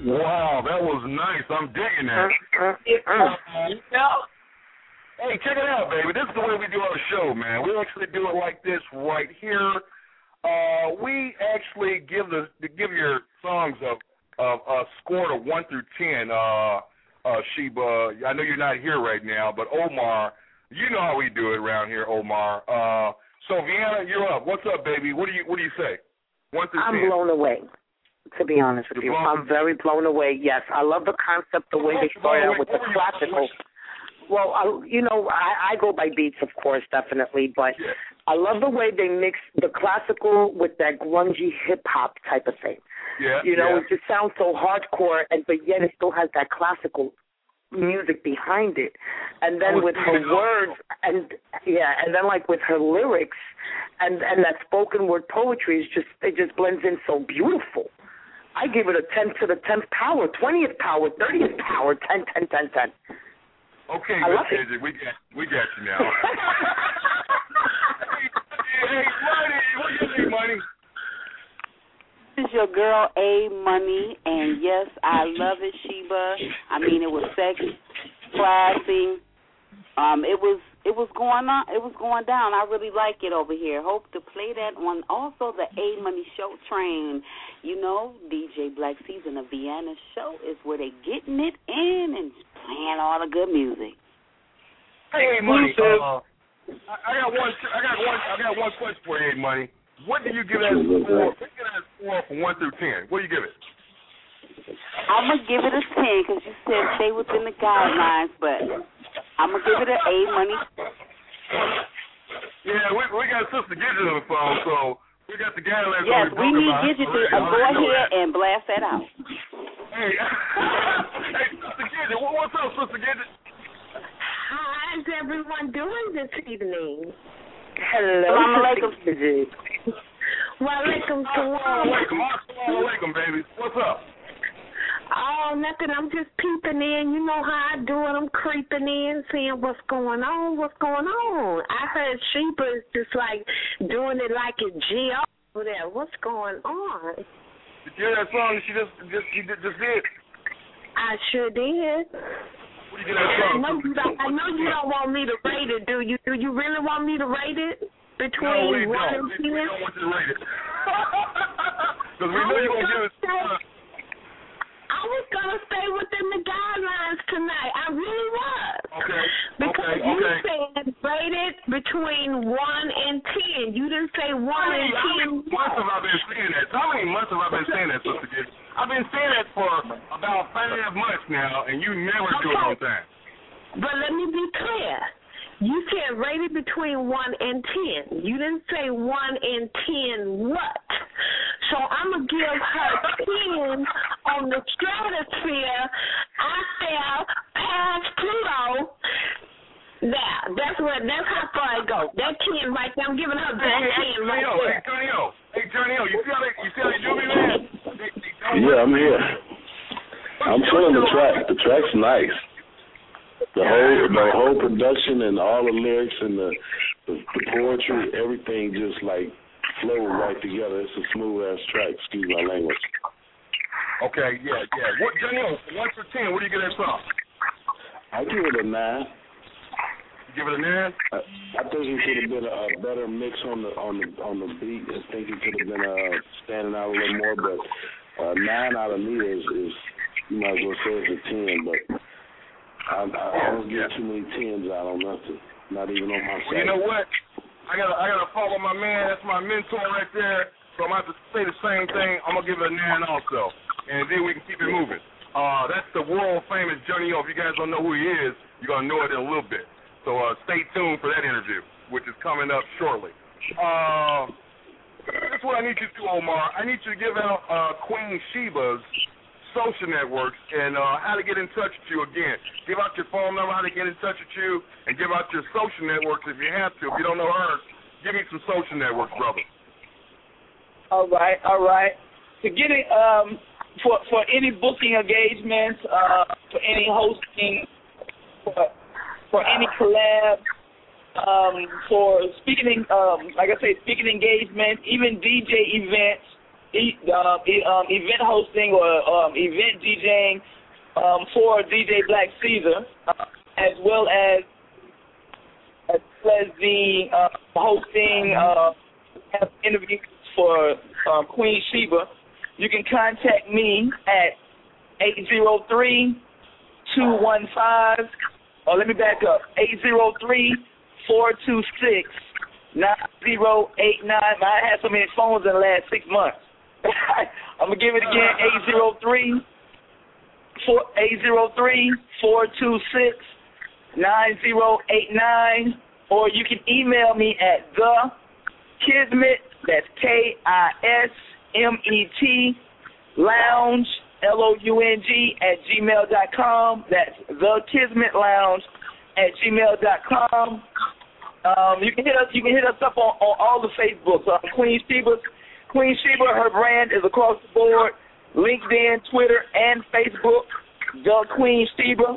Wow, that was nice. I'm digging that. Hey, check it out, baby. This is the way we do our show, man. We actually do it like this right here. We actually give your songs a score of 1 through 10. Sheba, I know you're not here right now, but Omar, you know how we do it around here, Omar. So Vienna, you're up. What's up, baby? What do you say? 1 through 10. I'm blown away. To be honest with you, I'm very blown away. Yes, I love the concept, the way they started out with the classical. Well, I go by beats, of course, definitely, but I love the way they mix the classical with that grungy hip-hop type of thing. Yeah, it just sounds so hardcore, but yet it still has that classical music behind it. And then with her words, and then like with her lyrics, and that spoken word poetry, it just blends in so beautiful. I give it a 10 to the 10th power, 20th power, 30th power, 10, 10, 10, 10. Okay, good, we got you now. Hey, Money, what do you think, Money? This is your girl, A Money, and yes, I love it, Sheba. I mean, it was sexy, classy. It was going on. It was going down. I really like it over here. Hope to play that on also the A Money Show train. DJ Black Season of Vienna show is where they getting it in and playing all the good music. Hey, Money. I got one question for you, Money. What do you give that score from 1 through 10? What do you give it? I'm gonna give it a 10 because you said stay within the guidelines, but I'm gonna give it an A Money. Yeah, we got Sister Gidget on the phone, so we got the guidelines. Yes, we need Gidget to go ahead and blast that out. Hey, Sister Gidget, what's up, Sister Gidget? How's everyone doing this evening? Hello, Sister Gidget. Walaikum salam. Walaikum, baby. What's up? Oh, nothing. I'm just peeping in. You know how I do it. I'm creeping in, seeing what's going on. I heard Sheba is just like doing it like a G over there. What's going on? Did you hear that song she just did? I sure did. What do you get that song? I know you don't want me to rate it, do you? Do you really want me to rate it? Between no, we 1 don't. and 10? We don't want you to rate it. Because we know you're going to give it I was going to stay within the guidelines tonight. I really was. Okay. Because you said rate it between 1 and 10. You didn't say 1 and 10. How many months have I been saying that? How many months have I been saying that, Sister Gidget? I've been saying that for about 5 months now, and you never do it on time. But let me be clear. You said rate it between 1 and 10. You didn't say 1 and 10 what? So I'm going to give her 10 on the stratosphere. I fell past Pluto. That's how far I go. That 10 right there, I'm giving her that 10 right there. Hey, Turnio, you see how they do me, man? Yeah, I'm here. I'm feeling the track. The track's nice. The whole production and all the lyrics and the poetry, everything just like flowed right together. It's a smooth ass track. Excuse my language. Okay, yeah. What, Daniel? 1 to 10. What do you give that song? I give it a 9. You give it a 9? I think it could have been a better mix on the beat. I think it could have been standing out a little more. But 9 out of me is you might as well say it's a 10, but. I don't get too many 10s out on nothing, not even on my side. Well, you know what? I gotta follow my man. That's my mentor right there. So I'm gonna have to say the same thing. I'm gonna give it a 9 also, and then we can keep it moving. That's the world famous Johnny O. If you guys don't know who he is, you're gonna know it in a little bit. So stay tuned for that interview, which is coming up shortly. That's what I need you to do, Omar. I need you to give out Queen Sheba's social networks and how to get in touch with you again. Give out your phone number, how to get in touch with you, and give out your social networks if you have to. If you don't know hers, give me some social networks, brother. All right. To get it, for any booking engagements, for any hosting, for any collab, for speaking, like I say, speaking engagements, even DJ events. event hosting or event DJing for DJ Black Caesar, as well as the hosting interviews for Queen Sheba. You can contact me at 803-215, or let me back up, 803-426-9089. I had so many phones in the last 6 months. I'm going to give it again, 803-426-9089, or you can email me at thekismet, that's KISMET, lounge, LOUNG, @gmail.com. That's thekismetlounge@gmail.com. You can hit us up on all the Facebooks. Queen Sheba, her brand is across the board, LinkedIn, Twitter, and Facebook. The Queen Sheba.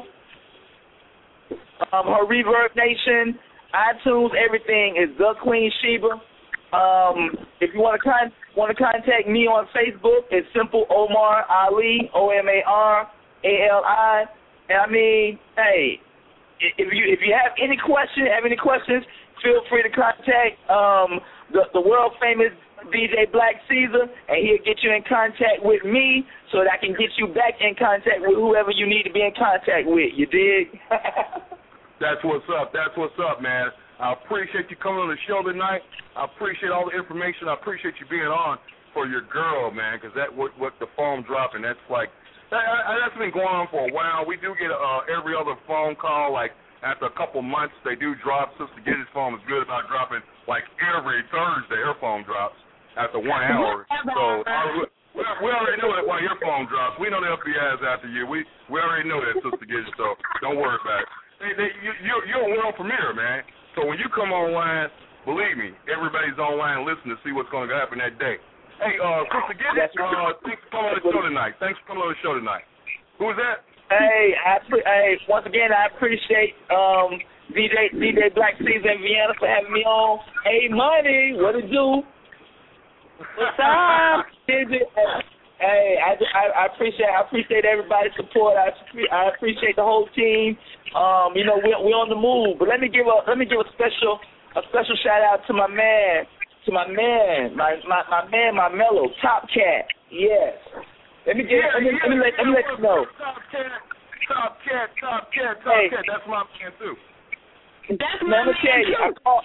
Her Reverb Nation, iTunes, everything is The Queen Sheba. If you want to contact me on Facebook, it's simple Omar Ali, OMARALI. And I mean, hey, if you have any questions, feel free to contact the world famous DJ Black Caesar, and he'll get you in contact with me so that I can get you back in contact with whoever you need to be in contact with. You dig? That's what's up. That's what's up, man. I appreciate you coming on the show tonight. I appreciate all the information. I appreciate you being on for your girl, man, because that what the phone dropping. That's like that's been going on for a while. We do get every other phone call. Like after a couple months, they do drop. Sister Giddy's phone is good about dropping. Like every Thursday, her phone drops after 1 hour. So we already know that while your phone drops. We know the FBI is after you. We already know that, Sister Giddy. So don't worry about it. You're a world premiere, man. So when you come online, believe me, everybody's online listening to see what's going to happen that day. Hey, Sister Giddy, thanks for coming on the show tonight. Who is that? Hey, once again, I appreciate DJ Black Caesar in Vienna for having me on. Hey, Money, what it do? What's up? Hey, I appreciate everybody's support. I appreciate the whole team. We're on the move. But let me give a special shout out to my man, my mellow Top Cat. Yes. Let me let you know. Top Cat. That's my man too. That's my man too.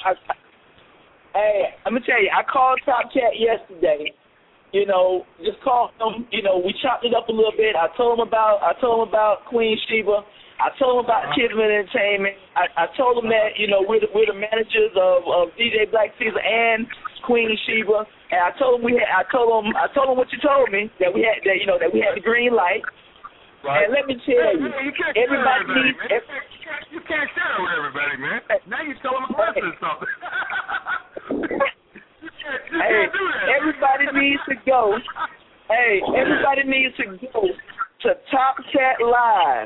I'm gonna tell you, I called Top Cat yesterday. Just called him. We chopped it up a little bit. I told him about Queen Sheba. I told him about Kismet Entertainment. I told him that we're the managers of DJ Black Caesar and Queen Sheba. And I told him I told him what you told me, that we had the green light. Right. And let me tell you, everybody needs. You can't share it with everybody, man. Now you tell them I'm listening to something. Everybody needs to go. Everybody needs to go to Top Cat Live.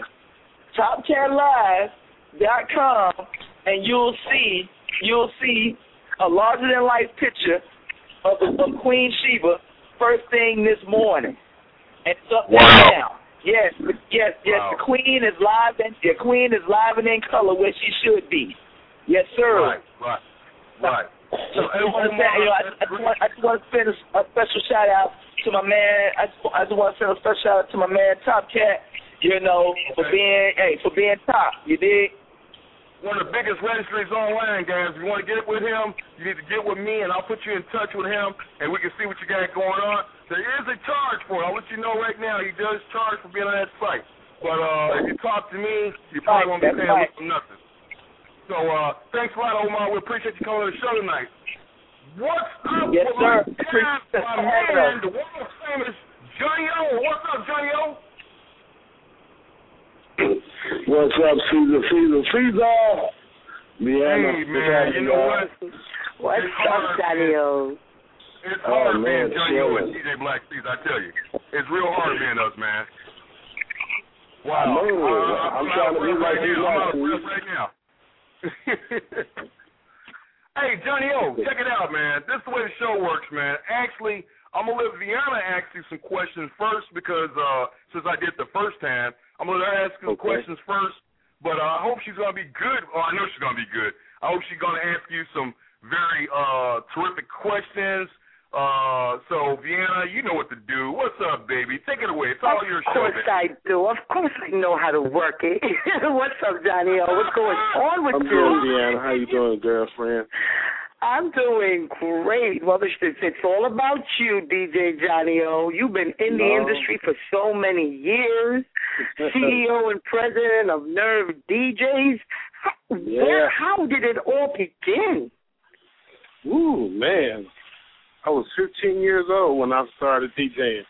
TopCatLive.com, and you'll see a larger than life picture of Queen Sheba first thing this morning. And it's up there now. Yes. Wow. The Queen is live and in color where she should be. Yes, sir. Right. So I just want to send a special shout out to my man. I just want to send a special shout out to my man Top Cat. For being top. You dig? One of the biggest registries online, guys. If you want to get with him, you need to get with me, and I'll put you in touch with him, and we can see what you got going on. There is a charge for it. I'll let you know right now. He does charge for being on that site. But if you talk to me, you probably won't be paying for nothing. So thanks a lot, Omar. We appreciate you coming to the show tonight. What's up with my man, the world famous Johnny O? What's up, Johnny O? What's up, Caesar? Hey, man, you know what? What's up, Johnny O? It's hard being Johnny O and DJ Black Caesar, I tell you. It's real hard being us, man. Wow. I'm trying to be like you right now. Hey, Johnny O, check it out, man. This is the way the show works, man. Actually, I'm going to let Vienna ask you some questions first because since I did the first time, I'm going to let her ask you some questions first. But I hope she's going to be good. Oh, I know she's going to be good. I hope she's going to ask you some very terrific questions. So, Vienna, you know what to do. What's up, baby? Take it away. It's all your show. Of course I do. Of course I know how to work it. What's up, Johnny O? What's going on with I'm you? good, Vienna. How you doing, girlfriend? I'm doing great. Well, it's all about you, DJ Johnny O. You've been in the industry for so many years. CEO and president of Nerve DJs. How did it all begin? Ooh, man. I was 15 years old when I started DJing.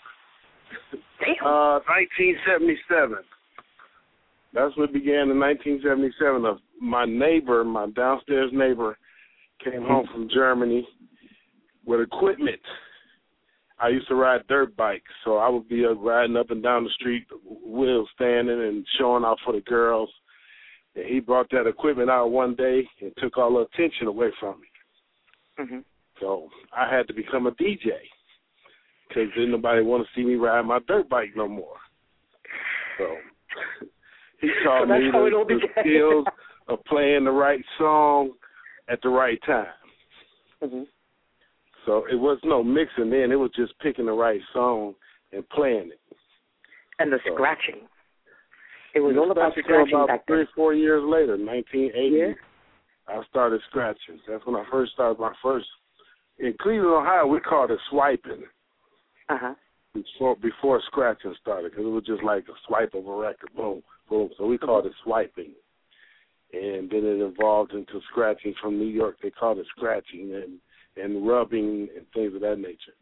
1977. That's what began in 1977. My neighbor, my downstairs neighbor, came home from Germany with equipment. I used to ride dirt bikes, so I would be riding up and down the street, wheels standing and showing off for the girls. And he brought that equipment out one day and took all the attention away from me. Mm-hmm. So I had to become a DJ because didn't nobody want to see me ride my dirt bike no more. So he taught me the skills of playing the right song at the right time. Mm-hmm. So it was no mixing then. It was just picking the right song and playing it. And the scratching. It was all about scratching about back then. 3 or 4 years later, 1980, I started scratching. That's when I first started my first. In Cleveland, Ohio, we called it swiping. Uh-huh. Before scratching started, because it was just like a swipe of a record, boom, boom. So we called it swiping. And then it evolved into scratching. From New York, they called it scratching and rubbing and things of that nature.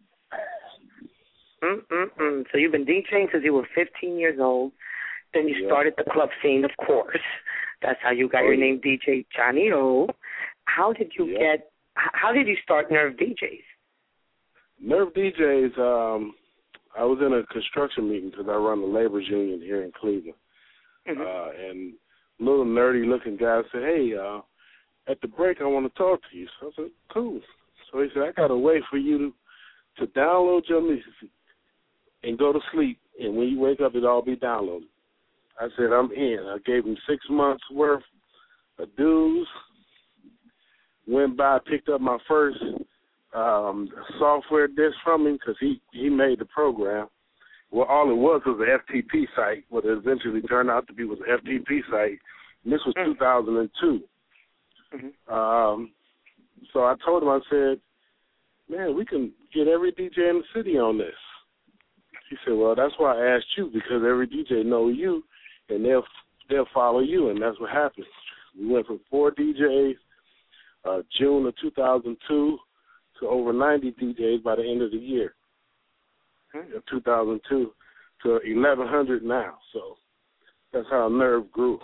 So you've been DJing since you were 15 years old. Then you started the club scene, of course. That's how you got your name, DJ Johnny O. How did you How did you start Nerve DJs? Nerve DJs, I was in a construction meeting because I run the labor's union here in Cleveland. Mm-hmm. And a little nerdy-looking guy said, hey, at the break, I want to talk to you. So I said, cool. So he said, I got a way for you to download your music and go to sleep, and when you wake up, it'll all be downloaded. I said, I'm in. I gave him 6 months' worth of dues. Went by, picked up my first software disk from him because he made the program. Well, all it was an FTP site. What it eventually turned out to be was an FTP site. And this was 2002. Mm-hmm. So I told him, I said, man, we can get every DJ in the city on this. He said, well, that's why I asked you, because every DJ know you, and they'll follow you, and that's what happened. We went from 4 DJs, June of 2002, to over 90 DJs by the end of the year, of 2002, to 1,100 now. So that's how Nerve grew.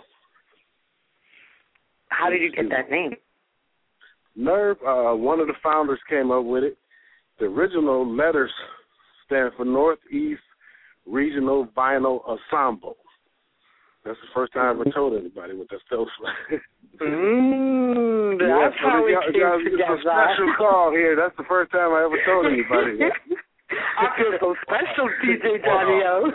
How did you get that name? Nerve, one of the founders came up with it. The original letters stand for Northeast Regional Vinyl Ensemble. That's the first time I ever told anybody what that stands for. That's how it came together. It's a special call here. That's the first time I ever told anybody. I feel so special, DJ Johnny O.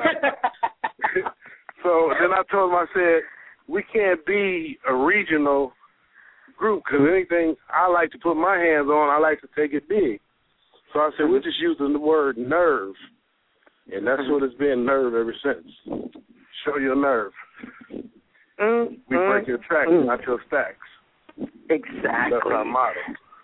So then I told him, I said, we can't be a regional group because anything I like to put my hands on, I like to take it big. So I said, we're just using the word nerve, and that's what it's been, Nerve, ever since. Show your nerve. We break your tracks, not your stacks. Exactly. That's our motto.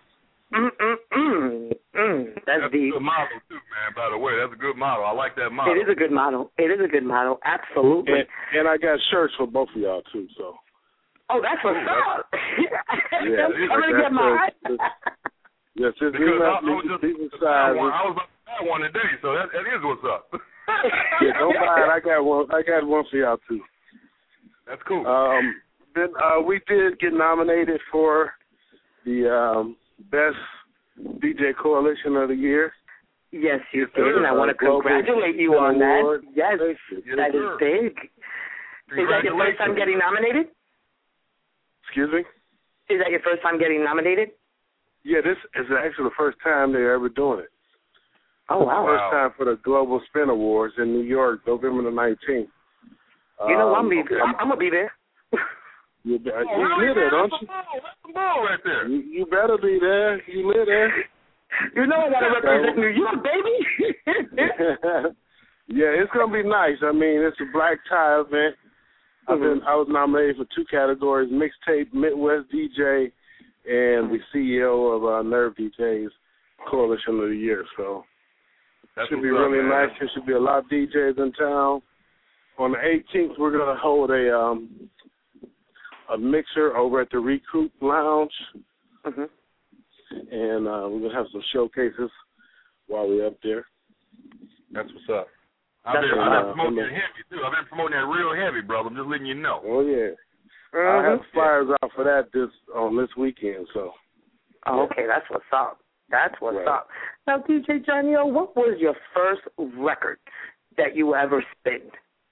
That's deep. A good motto, too, man, by the way. That's a good motto. I like that motto. It is a good motto. It is a good motto. Absolutely. And I got shirts for both of y'all, too, so. Oh, that's what's up. Yeah, I'm going to get mine. Yes, it's because I was about to buy one today, so that is what's up. Yeah, don't buy it. I got one for y'all, too. That's cool. Then we did get nominated for the Best DJ Coalition of the Year. Yes, you did, and I want to congratulate you on that. Yes, that is big. Is that your first time getting nominated? Excuse me? Is that your first time getting nominated? Yeah, this is actually the first time they're ever doing it. Oh, wow. First time for the Global Spin Awards in New York, November the 19th. You know, I'm going to be there. You live there, don't you? That's the ball right there. You better be there. You live there. You know I got to represent New York, baby. Yeah, it's going to be nice. I mean, it's a black tie event. I was nominated for 2 categories, mixtape, Midwest DJ, and the CEO of Nerve DJs Coalition of the Year. So it should be really nice. There should be a lot of DJs in town. On the 18th, we're going to hold a mixer over at the Recruit Lounge. And we're going to have some showcases while we're up there. That's what's up. I've been promoting that heavy, too. I've been promoting that real heavy, brother. I'm just letting you know. Oh, yeah. I have flyers out for that this weekend. So. Oh, okay. That's what's up. That's what's up. Now, DJ Johnny O, what was your first record that you ever spit?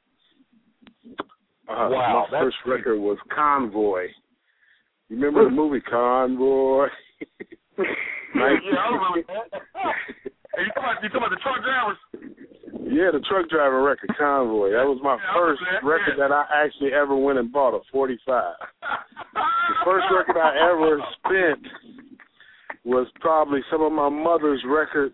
My first record was Convoy. You remember the movie Convoy? Yeah, I remember that. Hey, you talking about the truck drivers? Yeah, the truck driver record, Convoy. That was my first record that I actually ever went and bought, a 45. The first record I ever spent was probably some of my mother's records,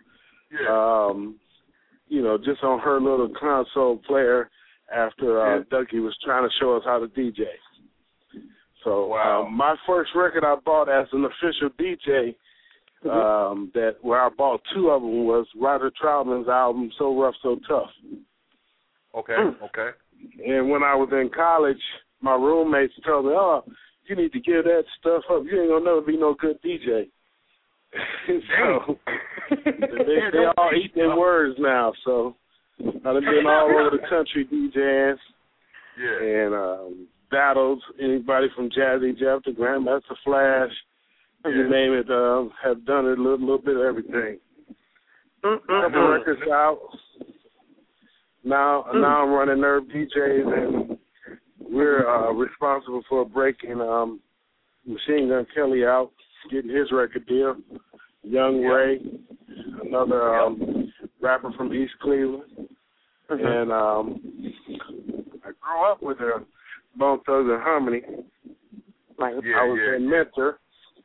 you know, just on her little console player after Dougie was trying to show us how to DJ. So my first record I bought as an official DJ, where I bought 2 of them, was Roger Troutman's album, So Rough, So Tough. Okay. And when I was in college, my roommates told me, oh, you need to give that stuff up. You ain't going to never be no good DJ. So they all eat their words now. So I've been all over the country DJing and battled anybody from Jazzy Jeff to Grandmaster Flash. You name it, have done it a little bit of everything. Couple records out. Now I'm running Nerve DJs, and we're responsible for breaking Machine Gun Kelly out, getting his record deal. Young Ray, another rapper from East Cleveland. And I grew up with Bone Thugs and Harmony. I was their mentor.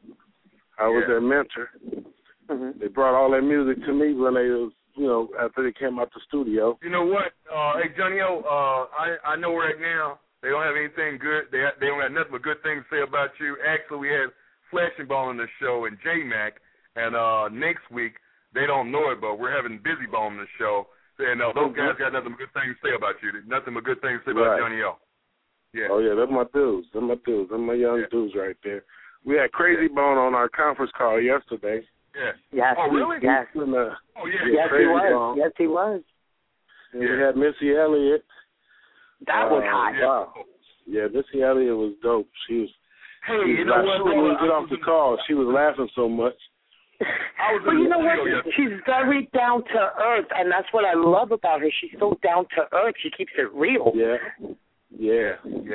Their mentor. They brought all their music to me when they was, after they came out the studio. You know what? Hey, Johnny O, I know right now they don't have anything good. They don't have nothing but good things to say about you. Actually, we had Flesh and Bone on the show and J-Mac, and next week, they don't know it, but we're having Busy Bone on the show. And those guys got nothing but good things to say about you. Nothing but good things to say about Johnny O. Yeah. Oh, yeah, that's my dudes. They're my young dudes right there. We had Crazy Bone on our conference call yesterday. Yeah. Yes. Oh, really? Yes. Oh, yeah. Yes, he was. Bone. Yes, he was. And we had Missy Elliott. That was hot. Wow. Yeah, Missy Elliott was dope. She was. Hey, you know what? When we get off the call, she was laughing so much. But you know what? She's very down to earth, and that's what I love about her. She's so down to earth. She keeps it real. Yeah.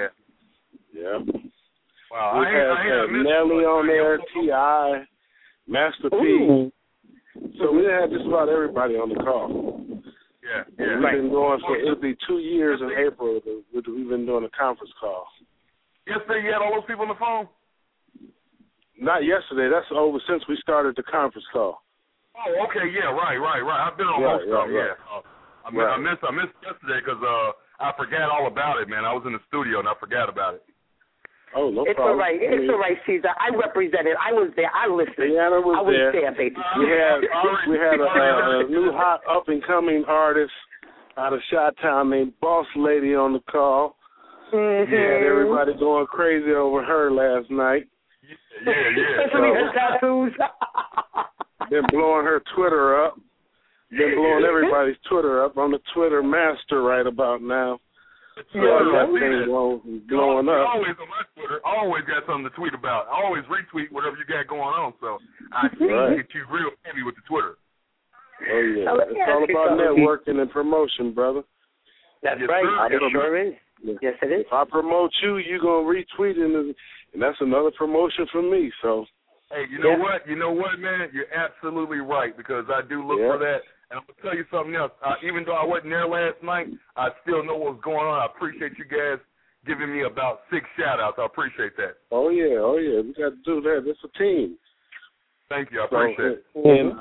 Wow. We had Nelly on there, T.I., Master P. So we had just about everybody on the call. Yeah. And we've been going for, it'll be 2 years in April that we've been doing a conference call. Yesterday you had all those people on the phone? Not yesterday. That's over since we started the conference call. Oh, okay. Yeah, right. I've been on most of them, I missed yesterday because I forgot all about it, man. I was in the studio and I forgot about it. Oh, no problem. It's all right. It's all right, Caesar. I represented. I was there. I listened. Deanna was there, baby. We had a new hot up-and-coming artist out of Chi-Town named Boss Lady on the call. Mm-hmm. Had everybody going crazy over her last night. Yeah. Especially her tattoos. Been blowing her Twitter up. Been blowing everybody's Twitter up. I'm the Twitter master right about now. That thing blowing up. Always on my Twitter. Always got something to tweet about. I always retweet whatever you got going on. So I see that you real heavy with the Twitter. Oh, yeah. It's all about networking and promotion, brother. That's right. It sure is. Yes, it is. If I promote you, you're going to retweet it, and that's another promotion for me. So. Hey, you know what? You know what, man? You're absolutely right because I do look for that. And I'm going to tell you something else. Even though I wasn't there last night, I still know what's going on. I appreciate you guys giving me about 6 shout-outs. I appreciate that. Oh, yeah. We got to do that. It's a team. Thank you. I appreciate it. And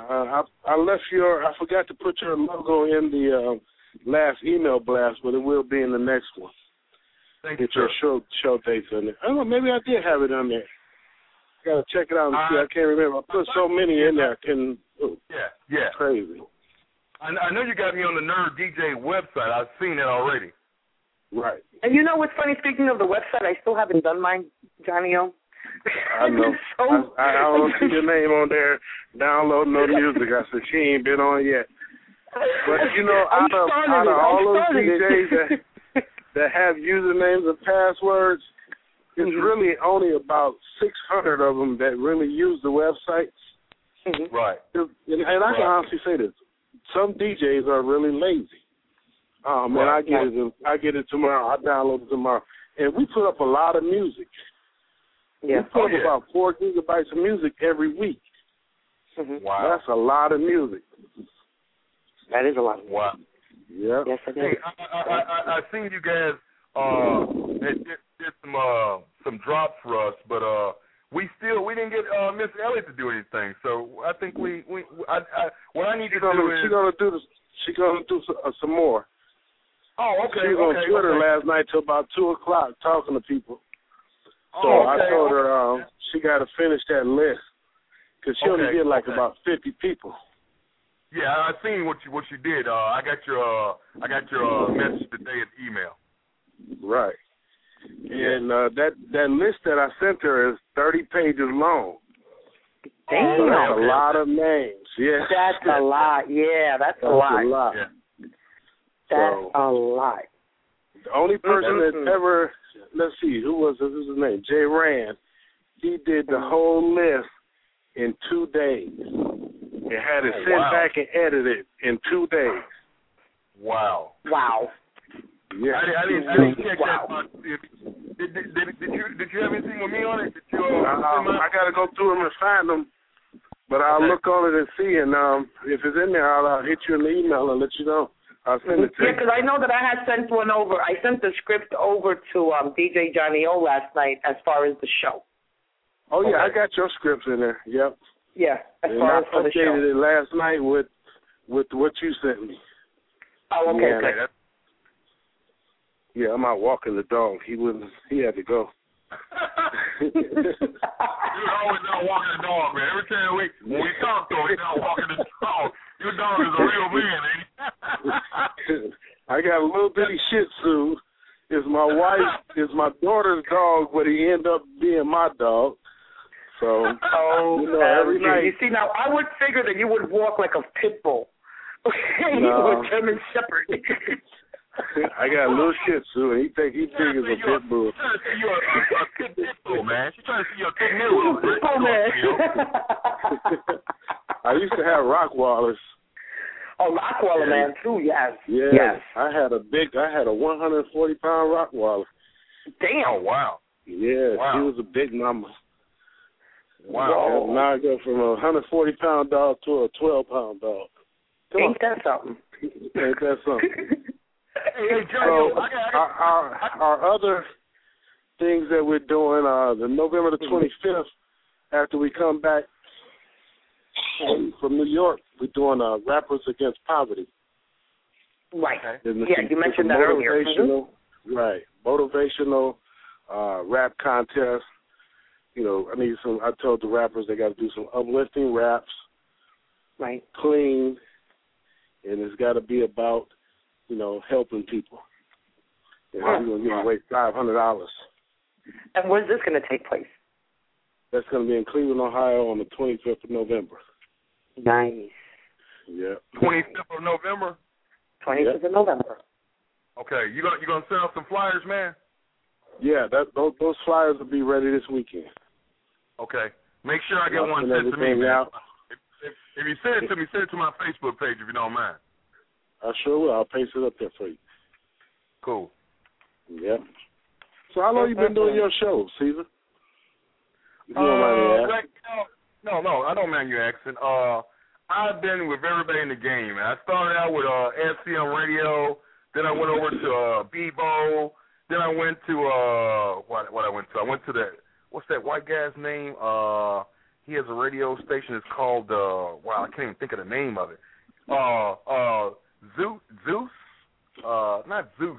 I forgot to put your logo in the last email blast, but it will be in the next one. Thank you, Get your show dates in there. I don't know, maybe I did have it on there. Got to check it out and see. I can't remember. I put so many in there. Yeah. Crazy. I know you got me on the Nerd DJ website. I've seen it already. Right. And you know what's funny? Speaking of the website, I still haven't done mine, Johnny O. I know. I don't see your name on there. Download no music. I said she ain't been on yet. But you know, out of all those DJs that have usernames and passwords, it's really only about 600 of them that really use the websites. Right. And I can honestly say this: some DJs are really lazy. Oh man, I get it tomorrow. I download it tomorrow, and we put up a lot of music. Yeah. We put up about 4 gigabytes of music every week. Wow. That's a lot of music. That is a lot. Wow. Yeah. Yes, it is. Hey, I seen you guys did some drops for us, but we didn't get Miss Elliott to do anything. So I think what I need to do is she's gonna do some more. Oh, okay. She was on Twitter last night till about 2:00 talking to people. So I told her she got to finish that list because she only did about 50 people. Yeah, I seen what you did. I got your message today at email. Right. And that list that I sent her is 30 pages long. Damn. So that's a lot of names. Yeah. That's a lot. Yeah, that's a lot. Yeah. That's a lot. The only person that ever, let's see, who was his name? Jay Rand. He did the whole list in 2 days. And had it sent back and edited in 2 days. Wow. Yeah. I didn't check that. Did you have anything with me on it? I got to go through them and find them. But I'll look on it and see. And if it's in there, I'll hit you in the email and let you know. I'll send it to you. Yeah, because I know that I had sent one over. I sent the script over to DJ Johnny O last night as far as the show. Oh, yeah, I got your scripts in there. Yep. Yeah, as far as for the show. I updated it last night with what you sent me. Oh, okay, good. Yeah, I'm out walking the dog. He had to go. You're always out walking the dog, man. Every time when we talk to him, he's out walking the dog. Your dog is a real man, ain't he? I got a little bitty Shih Tzu. It's my daughter's dog, but he ended up being my dog. So, every night. You see, now I would figure that you would walk like a pit bull. You were a German Shepherd. I got a little Shih Tzu, and he think he big as a pit bull. She's trying to see you a pit bull, man. She's trying to see you a pit bull, man. I used to have Rockwallers. Oh, Rockwaller, man, too, yes. Yeah, yes. I had a 140-pound Rockwaller. Damn. Oh, wow. Yeah, He was a big number. Wow. Now I go from a 140-pound dog to a 12-pound dog. Ain't that something? Ain't that something? Hey, Joe, our other things that we're doing, the November the 25th, after we come back from New York, we're doing Rappers Against Poverty. Right. Yeah, you mentioned that earlier. Right. Motivational rap contest. I told the rappers they got to do some uplifting raps. Right. Clean. And it's got to be about, helping people. And we're going to give away $500. And where's this going to take place? That's going to be in Cleveland, Ohio on the 25th of November. Nice. Yeah. 25th of November? 25th of November. Okay. You gonna send out some flyers, man? Yeah, those flyers will be ready this weekend. Okay. Make sure I get one sent to me, man. If you send it to me, send it to my Facebook page if you don't mind. I sure will. I'll paste it up there for you. Cool. Yeah. So how long you been doing your show, Caesar? If you don't mind me asking. No, I don't mind you asking. I've been with everybody in the game, man. I started out with SCM Radio, then I went over to Bebo, then I went to what I went to? I went to what's that white guy's name? He has a radio station. It's called I can't even think of the name of it. Zeus? Not Zeus.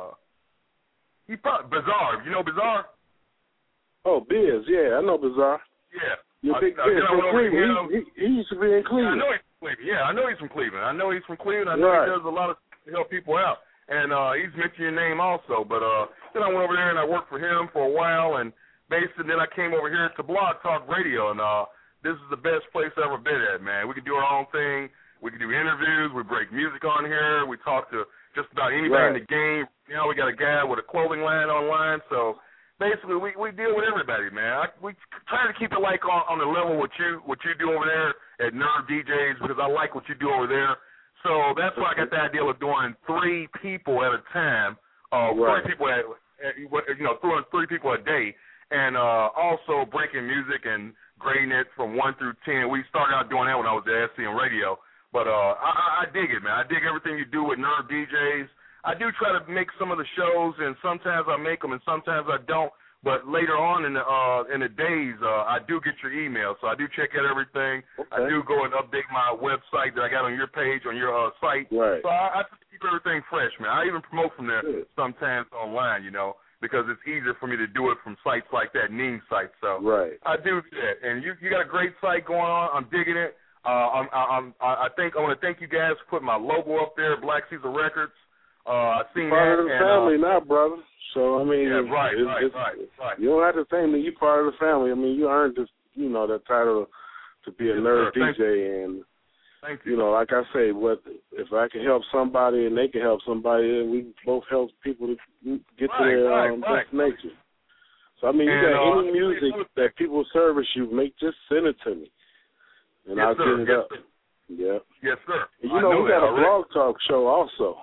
He probably Bizarre. You know Bizarre? Oh, Biz. Yeah, I know Bizarre. Yeah. You're big Biz from Cleveland. He used to be in Cleveland. I know he's from Cleveland. I know he does a lot of to help people out. And he's mentioned your name also. But then I went over there and I worked for him for a while, and basically then I came over here to Blog Talk Radio, and this is the best place I've ever been at, man. We can do our own thing. We can do interviews. We break music on here. We talk to just about anybody in the game. You know, we got a guy with a clothing line online, so basically we deal with everybody, man. We try to keep it like on the level what you do over there at Nerve DJs, because I like what you do over there. So that's why I got the idea of doing 3 people at a time, 3 people doing 3 people a day, and also breaking music and grading it from 1 through 10. We started out doing that when I was at SCM Radio, but I dig it, man. I dig everything you do with Nerve DJs. I do try to make some of the shows, and sometimes I make them, and sometimes I don't. But later on in the days, I do get your email, so I do check out everything. Okay. I do go and update my website that I got on your page, on your site. Right. So I just keep everything fresh, man. I even promote from there sometimes online, you know, because it's easier for me to do it from sites like that, Ning site. So I do that, and you got a great site going on. I'm digging it. I want to thank you guys for putting my logo up there, Black Caesar Records. I've seen part that. Of the family now, brother. So I mean, right. You don't have to thank me. You're part of the family. I mean, you earned this, that title to be a Nerve DJ, and thank you. Like I say, if I can help somebody and they can help somebody, then we both help people to get to their destination. So I mean, you got any music that people service you, just send it to me, and I'll get it up. Yeah. Yes, sir. And we got a blog talk show also.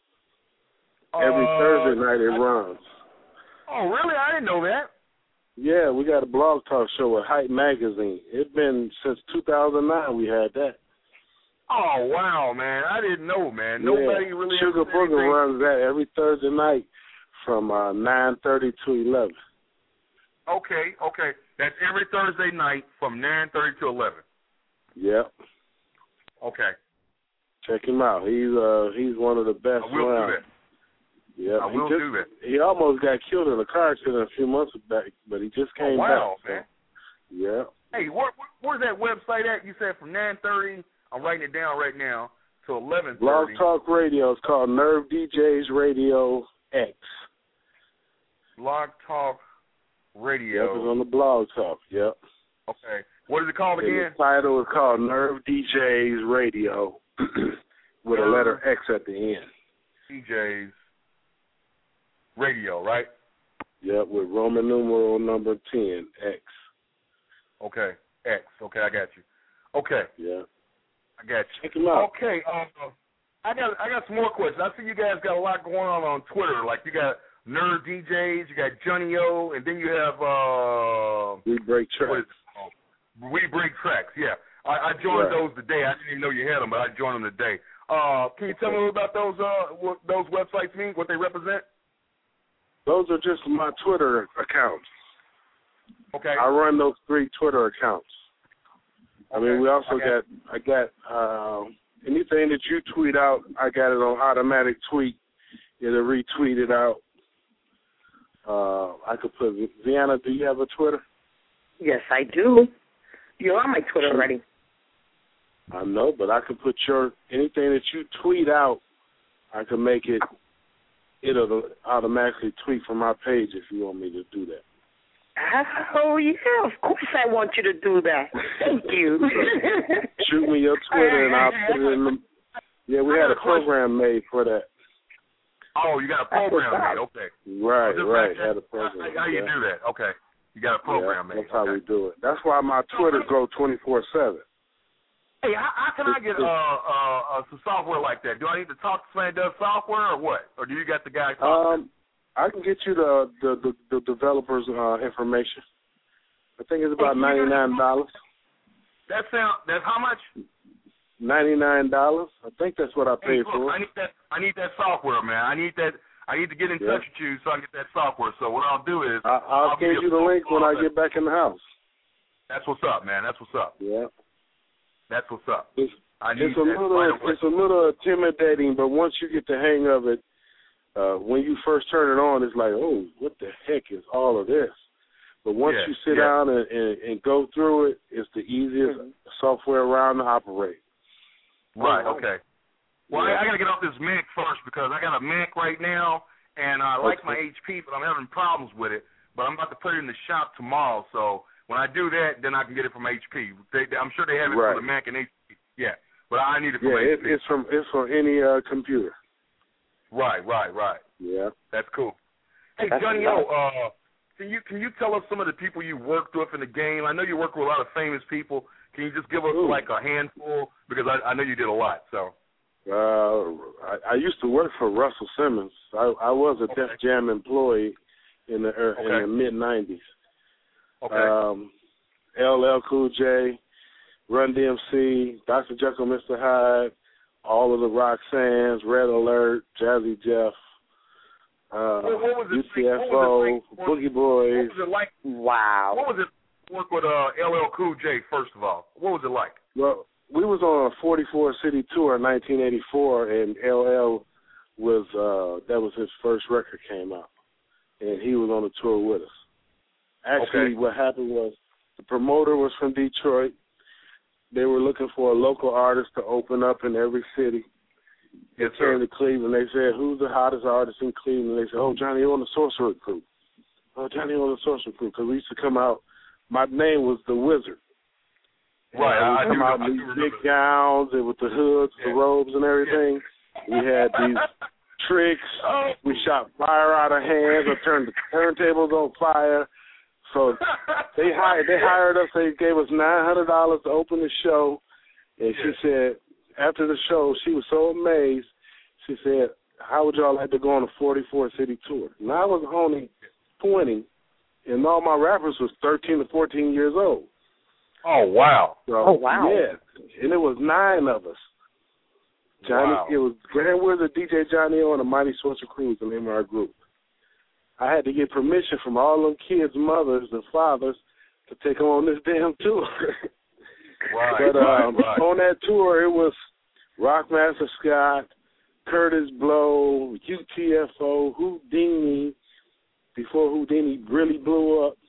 Every Thursday night it runs. Oh, really? I didn't know that. Yeah, we got a blog talk show at Hype Magazine. It's been since 2009 we had that. Oh, wow, man. I didn't know, man. Nobody really Sugar Booger runs that every Thursday night from 9:30 to 11. Okay. That's every Thursday night from 9:30 to 11. Yep. Okay. Check him out. He's one of the best I will around. do that. Yeah, I will do that. He almost got killed in a car accident a few months back, but he just came back. Wow, man. Yeah. Hey, where's that website at? You said from 9:30. I'm writing it down right now to 11:30. Blog Talk Radio. It's called Nerve DJs Radio X. Blog Talk Radio. Yep, it's on the Blog Talk. Yep. Okay. What is it called again? The title is called Nerve DJs Radio with a letter X at the end. DJs Radio, right? Yep, with Roman numeral number 10, X. Okay, X. Okay, I got you. Okay. Yeah. I got you. Check him out. Okay, I got some more questions. I see you guys got a lot going on Twitter. Like you got Nerve DJs, you got Johnny O, and then you have We Break Tracks. We Break Tracks, yeah. I joined those today. I didn't even know you had them, but I joined them today. Can you tell me about what those websites mean, what they represent? Those are just my Twitter accounts. Okay. I run those 3 Twitter accounts. I mean, we also I got anything that you tweet out, I got it on automatic tweet. It'll retweet it out. I could put, Vienna, do you have a Twitter? Yes, I do. You're on my Twitter already. I know, but I could put anything that you tweet out, I could make it'll automatically tweet from my page if you want me to do that. Oh, yeah, of course I want you to do that. Thank you. Shoot me your Twitter and I'll put it in the... Yeah, we had a program made for that. Oh, you got a program made, okay. Right, had a program. How you do that? Okay. You got a program made. That's how we do it. That's why my Twitter go 24/7. Hey, how can I get some software like that? Do I need to talk to somebody that does software or what? Or do you got the guy talking? I can get you the developers' information. I think it's about $99. That's how much? $99. I think that's what I paid for. I need that software, man. I need to get in touch with you so I can get that software. So what I'll do is I'll give you the link when I get back in the house. That's what's up, man. That's what's up. Yeah. That's what's up. It's a little intimidating, but once you get the hang of it, when you first turn it on, it's like, oh, what the heck is all of this? But once you sit down and go through it, it's the easiest software around to operate. Right, okay. Well, I got to get off this Mac first because I got a Mac right now, and I like my HP, but I'm having problems with it. But I'm about to put it in the shop tomorrow, so when I do that, then I can get it from HP. I'm sure they have it for the Mac and HP. Yeah, but I need it from HP. It's from any computer. Right. Yeah. That's cool. Hey, Johnny, can you tell us some of the people you worked with in the game? I know you work with a lot of famous people. Can you just give us like a handful? Because I know you did a lot. So. I used to work for Russell Simmons. I was a Def Jam employee in the mid-'90s. Okay. LL Cool J, Run DMC, Dr. Jekyll, Mr. Hyde, all of the Roxannes, Red Alert, Jazzy Jeff, UTFO, Boogie Boys. What was it like? Wow. What was it work with LL Cool J, first of all? What was it like? Well, we was on a 44-city tour in 1984, and LL was that was his first record came out, and he was on the tour with us. Actually, what happened was the promoter was from Detroit. They were looking for a local artist to open up in every city. They came to Cleveland. They said, who's the hottest artist in Cleveland? They said, oh, Johnny on the Sorcerer Crew. Oh, Johnny on the Sorcerer Crew. Because we used to come out. My name was The Wizard. Right. I come out in these big gowns and with the hoods, the robes and everything. We had these tricks. We shot fire out of hands. I turned the turntables on fire. So they hired us. They gave us $900 to open the show. And she said, after the show, she was so amazed. She said, how would y'all like to go on a 44-city tour? And I was only 20, and all my rappers was 13 to 14 years old. Oh, wow. So, yeah, and it was 9 of us. Johnny, It was Grand Wizard, DJ Johnny O, and the Mighty Sorcerer Crew was the name of our group. I had to get permission from all them kids' mothers and fathers to take them on this damn tour. But on that tour, it was Rockmaster Scott, Curtis Blow, UTFO, Houdini, before Houdini really blew up,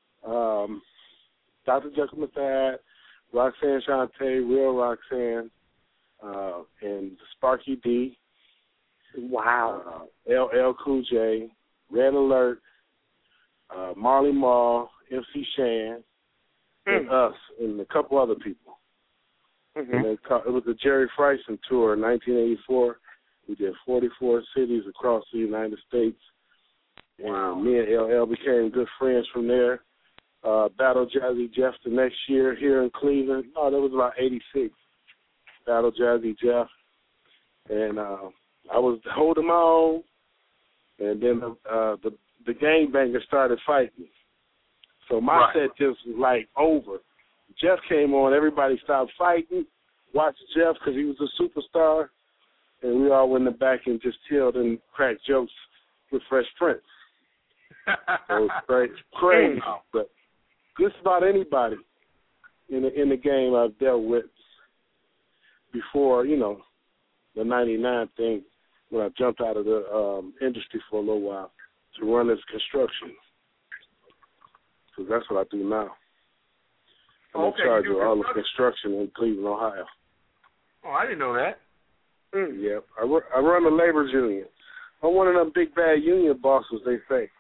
Dr. Jekyll Mr. Hyde, Roxanne Shante, Real Roxanne, and Sparky D. Wow. LL Cool J, Red Alert, Marley Marl, MC Shan, and us, and a couple other people. And it was the Jerry Freisen tour in 1984. We did 44 cities across the United States. And me and LL became good friends from there. Battled Jazzy Jeff the next year here in Cleveland. Oh, that was about 86. Battled Jazzy Jeff. And I was holding my own. And then the gangbangers started fighting. So my set just was like over. Jeff came on, everybody stopped fighting, watched Jeff because he was a superstar, and we all went in the back and just chilled and cracked jokes with Fresh Prince. So it was crazy, but just about anybody in the game I've dealt with before, the 99 thing when I jumped out of the industry for a little while to run this construction. Because that's what I do now. I'm in charge of all the construction in Cleveland, Ohio. Oh, I didn't know that. Yeah, I run the labor's union. I'm one of them big bad union bosses, they say.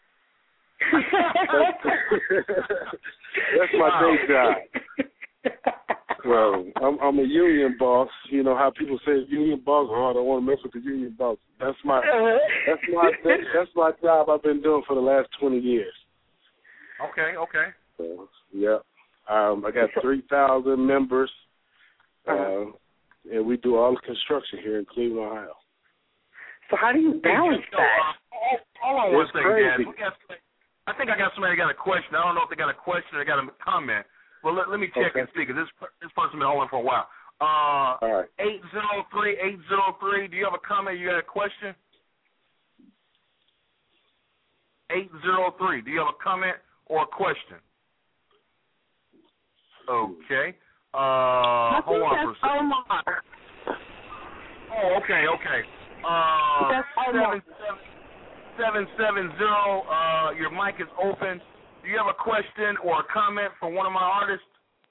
That's my day job. Well, I'm a union boss. You know how people say union boss. Oh, I don't want to mess with the union boss. That's my job I've been doing for the last 20 years. Okay. So, yeah. I got 3,000 members, and we do all the construction here in Cleveland, Ohio. So how do you balance that? Hold on one second, guys. I think I got somebody got a question. I don't know if they got a question or they got a comment. Well, let me check and see, because this person been holding for a while. All right. 803. Do you have a comment? You got a question? 803. Do you have a comment or a question? Okay. Hold on for a second. Omar. Oh, okay. That's Omar. 770. Your mic is open. Do you have a question or a comment for one of my artists?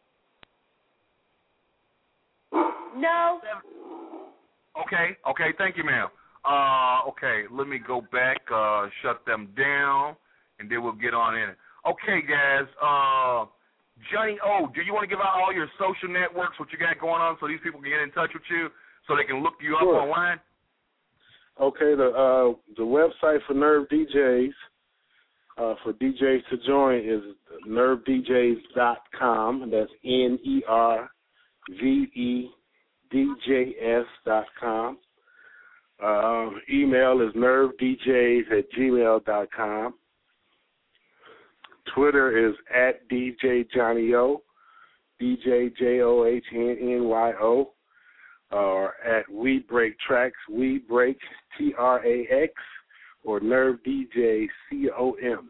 No. Okay. Thank you, ma'am. Okay, let me go back, shut them down, and then we'll get on in it. Okay, guys. Johnny O, do you want to give out all your social networks, what you got going on, so these people can get in touch with you, so they can look you up online? Okay, the website for Nerve DJs, for DJs to join is nervedjs.com, and that's NERVEDJS.com. Email is nervedjs@gmail.com. Twitter is @DJJohnnyO, DJJOHNNYO, or We Break Tracks, We Break TRAX, or Nerve DJ COM.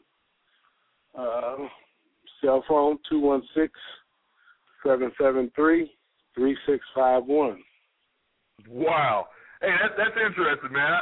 Cell phone 216-773-3651. Wow. Hey, that's interesting, man.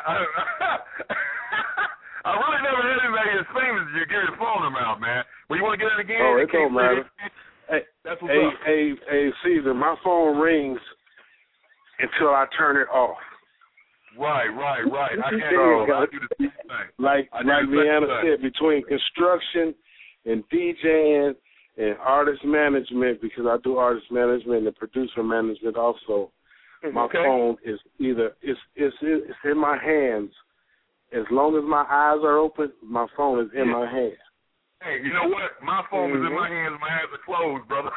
I really never had anybody as famous as you give your phone number out, man. Well, you want to get it again? Oh, it don't matter. That's what's up. Hey, Caesar, my phone rings until I turn it off. Right. I can't do the same thing. Like Leanna said, between construction and DJing and artist management, because I do artist management and producer management also, my phone is it's in my hands. As long as my eyes are open, my phone is in my hand. Hey, you know what? My phone is in my hands. My eyes are closed, brother.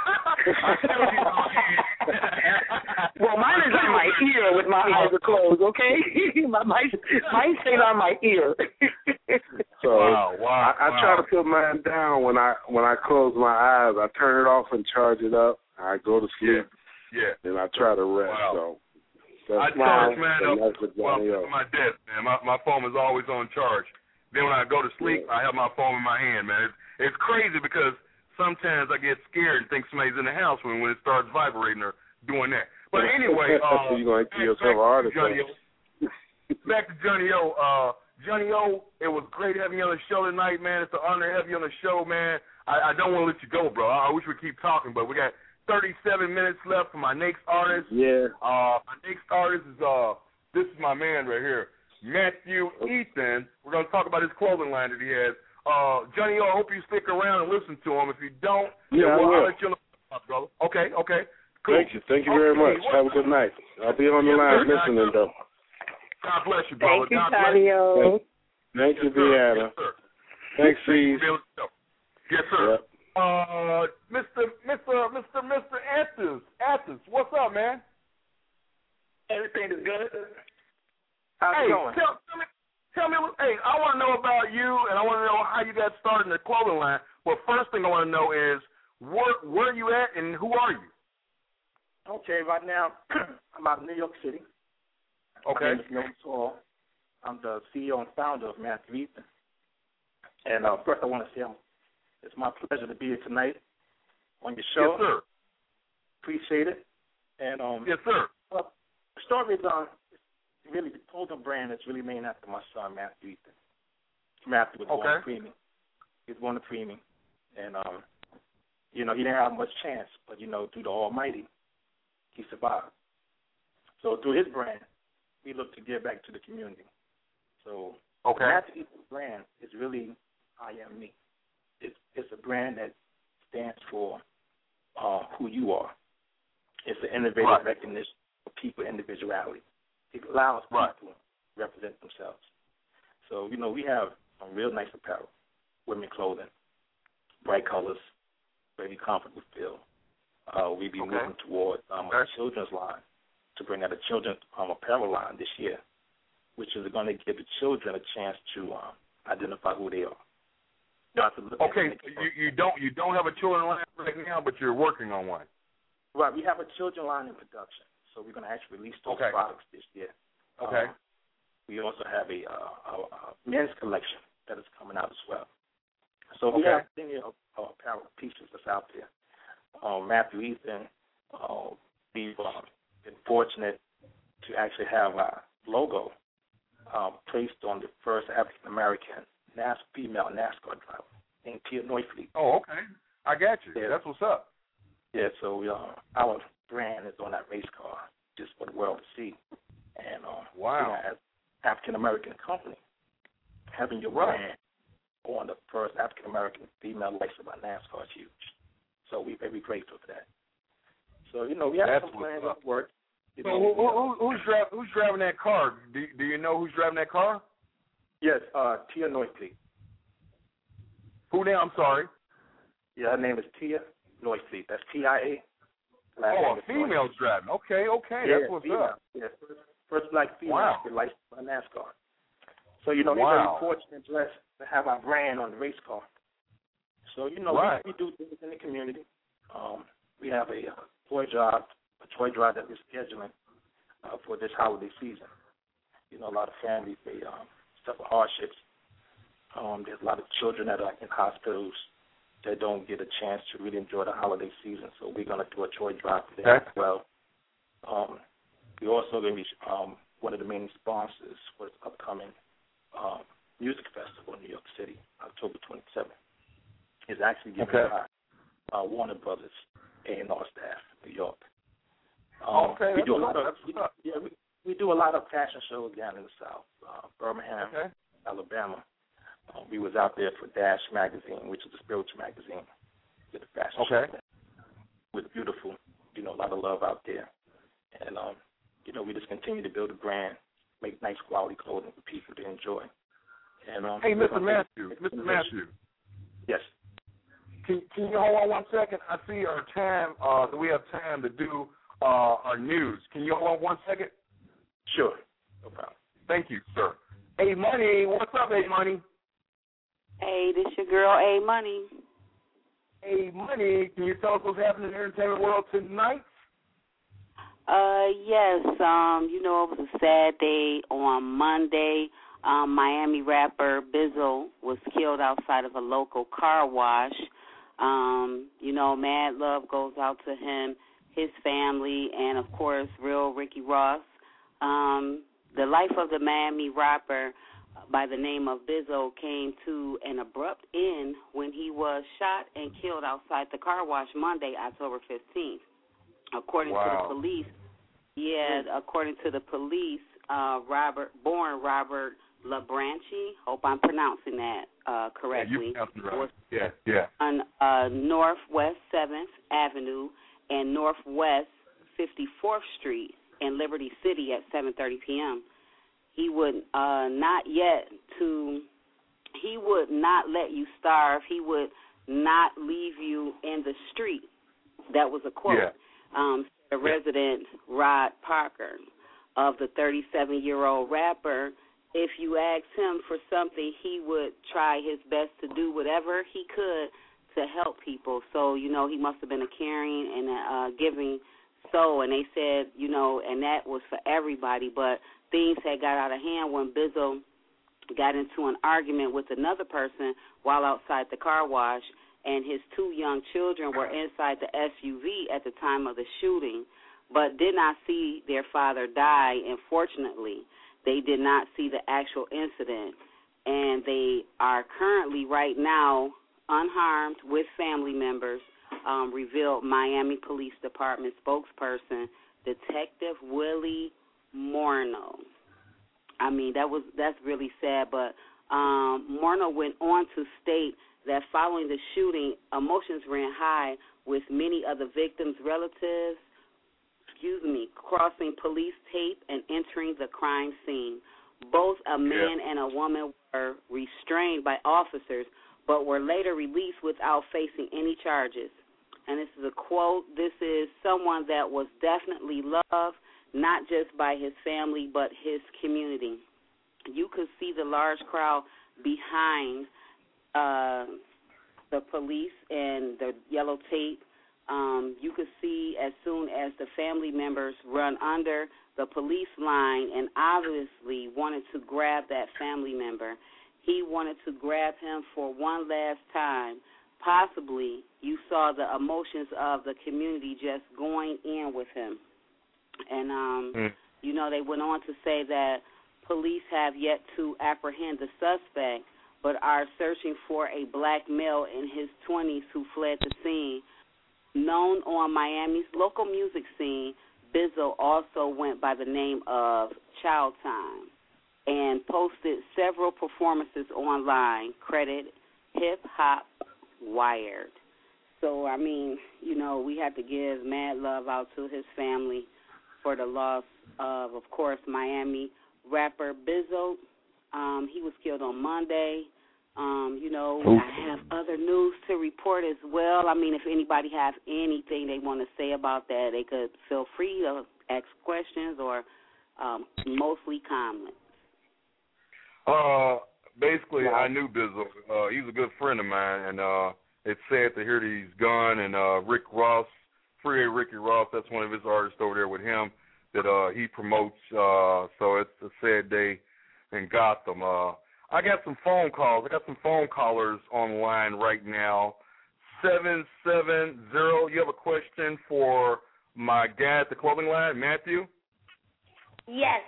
Well, mine is on my ear with my eyes are closed. Okay, mine stays on my ear. So wow. I try to put mine down when I close my eyes. I turn it off and charge it up. I go to sleep. Yeah. And I try to rest. Wow. So I charge mine up my desk, man. My phone is always on charge. Then when I go to sleep, I have my phone in my hand, man. It's crazy because sometimes I get scared and think somebody's in the house when it starts vibrating or doing that. But anyway, you're going to give yourself an artist. Back to Johnny O. Johnny O, it was great having you on the show tonight, man. It's an honor to have you on the show, man. I don't want to let you go, bro. I wish we could keep talking, but we got 37 minutes left for my next artist. Yeah. My next artist is this is my man right here, Matthew Ethan. We're gonna talk about his clothing line that he has. Johnny O, I hope you stick around and listen to him. If you don't, I'll let you know, brother. Okay. Cool. Thank you very much. Have a good night. I'll be on the line listening though. God bless you, brother. Thank you, Johnny O. Thank you, Deanna. Yes, sir. Thanks, Steve. Yes, sir. Yep. Mr. Athens, what's up, man? Everything is good. How's it going? Tell me, hey, I want to know about you, and I want to know how you got started in the clothing line. But first thing I want to know is, where are you at, and who are you? Okay, right now, I'm out of New York City. Okay. My name is Milton Saul. I'm the CEO and founder of Matthew Ethan. And first I want to say it's my pleasure to be here tonight on your show. Yes, sir. Appreciate it. And yes, sir. Well, the story is really the clothing brand is really named after my son, Matthew Ethan. Matthew was born preemie. He was born a preemie. And, he didn't have much chance, but, through the Almighty, he survived. So through his brand, we look to give back to the community. So the Matthew Ethan brand is really I Am Me. It's a brand that stands for who you are. It's an innovative recognition of people individuality. It allows people to represent themselves. So, we have some real nice apparel, women clothing, bright colors, very comfortable feel. We be moving towards a children's line to bring out a children's apparel line this year, which is going to give the children a chance to identify who they are. Okay, so you don't have a children's line right now, but you're working on one. Right, we have a children line in production, so we're going to actually release those products this year. Okay. We also have a men's collection that is coming out as well. So we have plenty of apparel pieces that's out there. Matthew Ethan, we've been fortunate to actually have our logo placed on the first African American female NASCAR driver named Tia Neufeld. Oh, okay. I got you. Yeah. That's what's up. Yeah, so our brand is on that race car just for the world to see. And wow. As African American company, having your brand on the first African American female racer by NASCAR is huge. So we're very grateful for that. So we have some plans at work. So who's driving that car? Do you know who's driving that car? Yes, Tia Neufeld. Who now? I'm sorry. Yeah, her name is Tia Neufeld. That's TIA. A female's driving. Okay, yeah, that's what's female. up. Yeah, first black female to be licensed by NASCAR. So we're very fortunate, blessed to have our brand on the race car. So we do things in the community. We have a toy drive that we're scheduling for this holiday season. A lot of families they suffer hardships. There's a lot of children that are in hospitals that don't get a chance to really enjoy the holiday season. So we're going to do a toy drive for them as well. We're also going to be one of the main sponsors for this upcoming music festival in New York City, October 27th. It's actually given by Warner Brothers A&R staff in New York. We do a lot of we do a lot of fashion shows down in the South, Birmingham, Alabama. We was out there for Dash magazine, which is a spiritual magazine, with a fashion show. With beautiful, a lot of love out there, and we just continue to build a brand, make nice quality clothing for people to enjoy. And hey, Mr. Matthew. Yes. Can you hold on 1 second? I see our time. That we have time to do our news. Can you hold on 1 second? Sure. No problem. Thank you, sir. A Money, what's up, A Money? Hey, this your girl, A Money. A Money, can you tell us what's happening in the entertainment world tonight? Yes. It was a sad day on Monday. Miami rapper Bizzle was killed outside of a local car wash. Mad love goes out to him, his family, and, of course, real Ricky Ross. The life of the Miami rapper by the name of Bizzle came to an abrupt end when he was shot and killed outside the car wash Monday, October 15th. According to the police, Robert LaBranchi, hope I'm pronouncing that correctly, on Northwest 7th Avenue and Northwest 54th Street in Liberty City at 7:30 p.m. He would not let you starve. He would not leave you in the street. That was a quote. The resident Rod Parker of the 37-year-old rapper, if you asked him for something, he would try his best to do whatever he could to help people. So, he must have been a caring and a giving soul. And they said, and that was for everybody. But things had got out of hand when Bizzle got into an argument with another person while outside the car wash, and his 2 young children were inside the SUV at the time of the shooting, but did not see their father die. And fortunately, they did not see the actual incident, and they are currently right now unharmed with family members, revealed Miami Police Department spokesperson Detective Willie Morno. I mean, that's really sad, but Morno went on to state that following the shooting, emotions ran high with many of the victims' relatives, crossing police tape and entering the crime scene. Both a man and a woman were restrained by officers, but were later released without facing any charges. And this is a quote. This is someone that was definitely loved, not just by his family, but his community. You could see the large crowd behind the police and the yellow tape you could see as soon as the family members run under the police line and obviously wanted to grab that family member. He wanted to grab him for one last time. Possibly you saw the emotions of the community just going in with him. And, you know, they went on to say that police have yet to apprehend the suspect but are searching for a black male in his 20s who fled the scene. Known on Miami's local music scene, Bizzo also went by the name of Child Time and posted several performances online, credited Hip Hop Wired. So, I mean, you know, we have to give mad love out to his family for the loss of course, Miami rapper Bizzo. He was killed on Monday. You know, I have other news to report as well. I mean, if anybody has anything they want to say about that, they could feel free to ask questions or mostly comments. Basically, I knew Bizzo. He was a good friend of mine, and it's sad to hear that he's gone. And Rick Ross, Free Ricky Ross, that's one of his artists over there with him that he promotes. So it's a sad day in Gotham. I got some phone calls. I got some phone callers online right now. 770. You have a question for my guy at the clothing line, Matthew? Yes.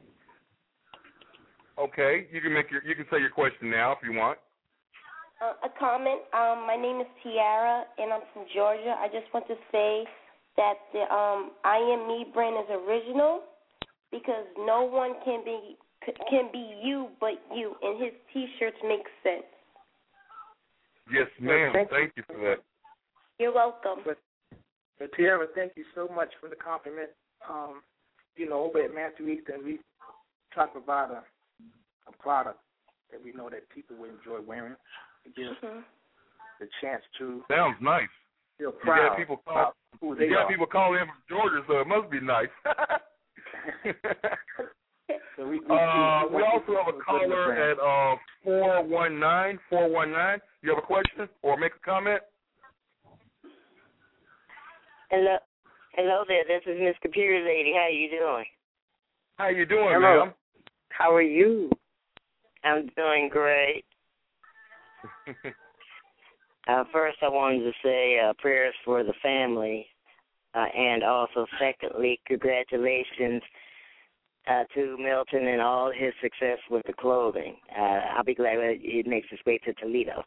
Okay, you can say your question now if you want. A comment. My name is Tiara, and I'm from Georgia. I just want to say that the I Am Me brand is original because no one can be you but you, and his T-shirts make sense. Yes, ma'am. Thank you for that. You're welcome. But Tiara, thank you so much for the compliment. You know, over at Matthew Easton, we try to provide a product that we know that people will enjoy wearing. It gives the chance to sounds nice. Feel proud. You got people calling in from Georgia, so it must be nice. So we also have a caller at 419. 419. You have a question or make a comment? Hello there. This is Miss Computer Lady. How you doing? How you doing, ma'am? How are you? I'm doing great. First, I wanted to say prayers for the family, and also, secondly, congratulations to Milton and all his success with the clothing. I'll be glad when it makes its way to Toledo.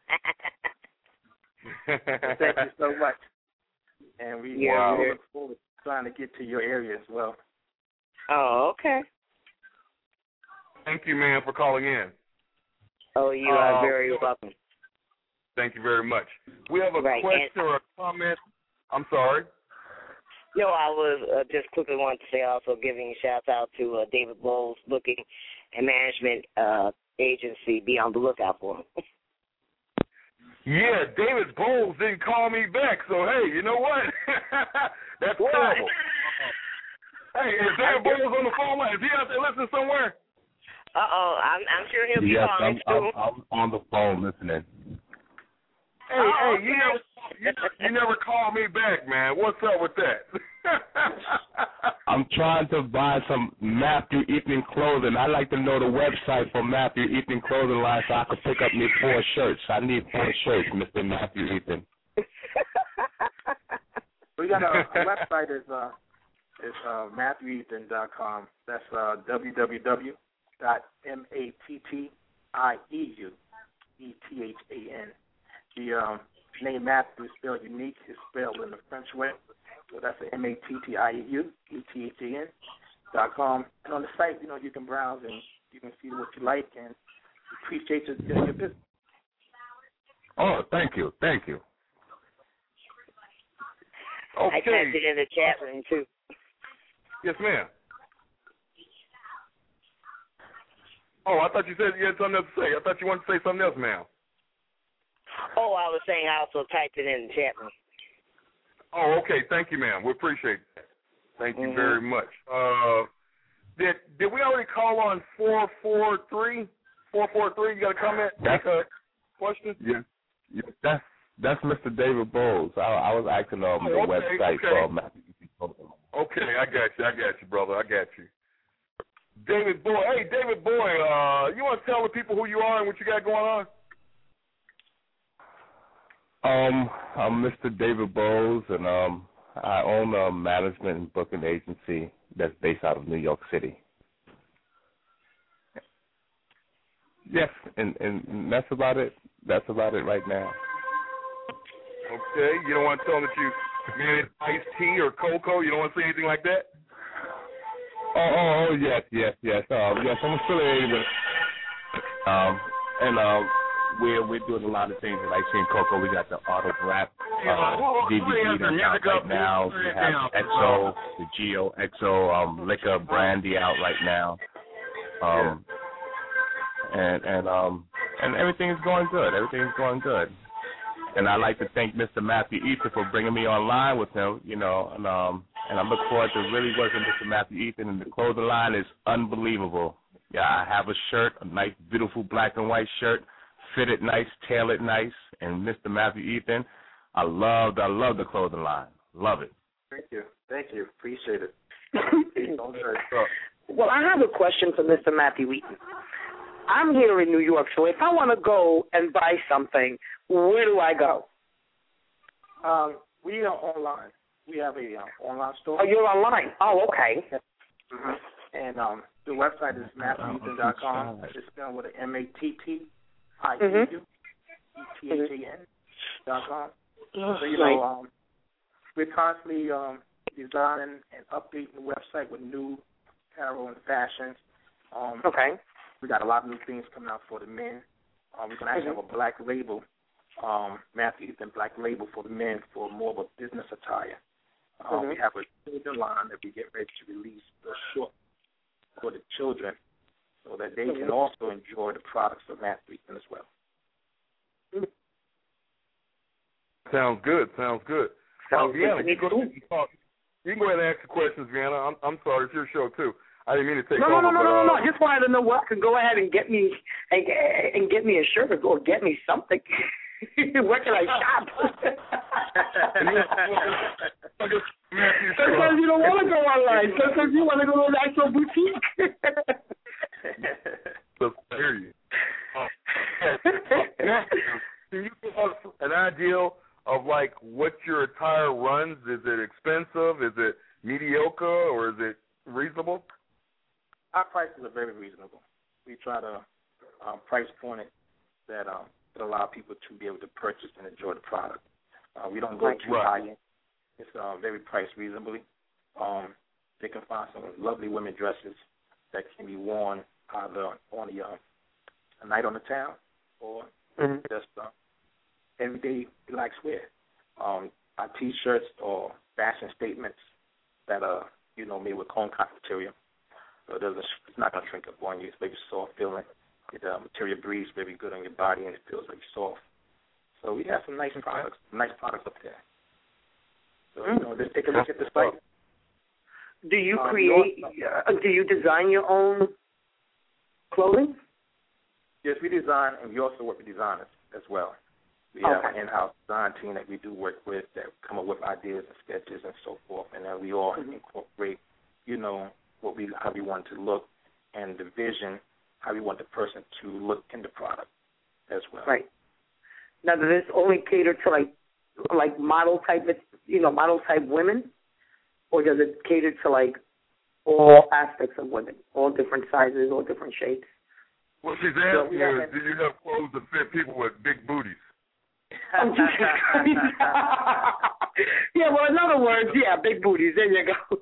Thank you so much. And we look forward to trying to get to your area as well. Oh, okay. Thank you, ma'am, for calling in. Oh, you are very welcome. Thank you very much. We have a question or a comment. I'm sorry. No, I was just quickly wanted to say also giving shouts out to David Bowles Booking and Management Agency. Be on the lookout for him. Yeah, David Bowles didn't call me back, so hey, you know what? That's terrible. Hey, is David Bowles on the phone line? Is he out there listening somewhere? I'm sure he'll be calling soon. I'm on the phone listening. Hey, you never call me back, man. What's up with that? I'm trying to buy some Matthew Eaton clothing. I'd like to know the website for Matthew Eaton clothing line so I could pick up me 4 shirts. I need 4 shirts, Mr. Matthew Eaton. We got a website is MatthewEaton.com. That's www.MatthieUETHAN. The name Matthew is spelled unique. It's spelled in the French way. So that's MatthieUETHAN.com. And on the site, you know, you can browse and you can see what you like, and appreciate your business. Oh, thank you. Thank you. Okay. I typed it in the chat room, too. Yes, ma'am. Oh, I thought you said you had something else to say. I thought you wanted to say something else, ma'am. Oh, I was saying I also typed it in the chat room. Oh, okay. Thank you, ma'am. We appreciate that. Thank you very much. Did we already call on 443? 443, you got a comment? Make a question? Yeah. That's Mr. David Bowles. I was asking the website for Matthew Eaton Clothing. Okay, I got you, brother. I got you. David Boy. Hey, David Boy, you want to tell the people who you are and what you got going on? I'm Mr. David Bowles, and I own a management and booking agency that's based out of New York City. Yes, and that's about it. That's about it right now. Okay, you don't want to tell them that you manage iced tea or cocoa? You don't want to say anything like that? Oh, yes. Yes, I'm affiliated with we're doing a lot of things like Ice Cocoa. We got the autograph DVD that's out right now. We have XO, the Geo XO liquor brandy out right now. And everything is going good. Everything's going good. And I'd like to thank Mr. Matthew Eaton for bringing me online with him, and I look forward to really working with Mr. Matthew Eaton, and the clothing line is unbelievable. Yeah, I have a shirt, a nice, beautiful black and white shirt, fitted nice, tailored nice, and Mr. Matthew Eaton, I love the clothing line. Love it. Thank you. Appreciate it. Well, I have a question for Mr. Matthew Eaton. I'm here in New York, so if I want to go and buy something, where do I go? We are online. We have a online store. Oh, you're online? Oh, okay. Mm-hmm. And the website is MatthewEaton.com. It's spelled with an MatthewEaton.com. So, we're constantly designing and updating the website with new apparel and fashions. Okay. We got a lot of new things coming out for the men. We're going to actually have a black label, Matthew Eaton black label for the men for more of a business attire. We have a children line that we get ready to release short for the children so that they can also enjoy the products of Matthew Eaton as well. Sounds good. Vienna, you can go ahead and ask the questions, Vienna. I'm sorry, it's your show too. I didn't mean to take over. No. I just wanted to know what could go ahead and get me a shirt or get me something. Where can I shop? Sometimes you don't want to go online. Sometimes you want to go to an actual boutique. I hear you. Can you give us an idea of like what your attire runs? Is it expensive? Is it mediocre? Or is it reasonable? Our prices are very reasonable. We try to price point it that allow people to be able to purchase and enjoy the product. We don't go too high end. It's very priced reasonably. They can find some lovely women dresses that can be worn either on a night on the town or just everyday relax wear. Our T-shirts or fashion statements that are made with cone cotton material. So it's not going to shrink up on you. It's very soft feeling. The material breathes very good on your body, and it feels very soft. So we have some nice products up there. So just take a look at the site. Do you do you design your own clothing? Yes, we design, and we also work with designers as well. We have an in-house design team that we do work with that come up with ideas and sketches and so forth, and then we all incorporate, how we want to look and the vision, how we want the person to look in the product as well. Right. Now, does this only cater to like model type women, or does it cater to like all aspects of women, all different sizes, all different shapes? What she's asking is, do you have clothes that fit people with big booties? Yeah, well, in other words, big booties. There you go.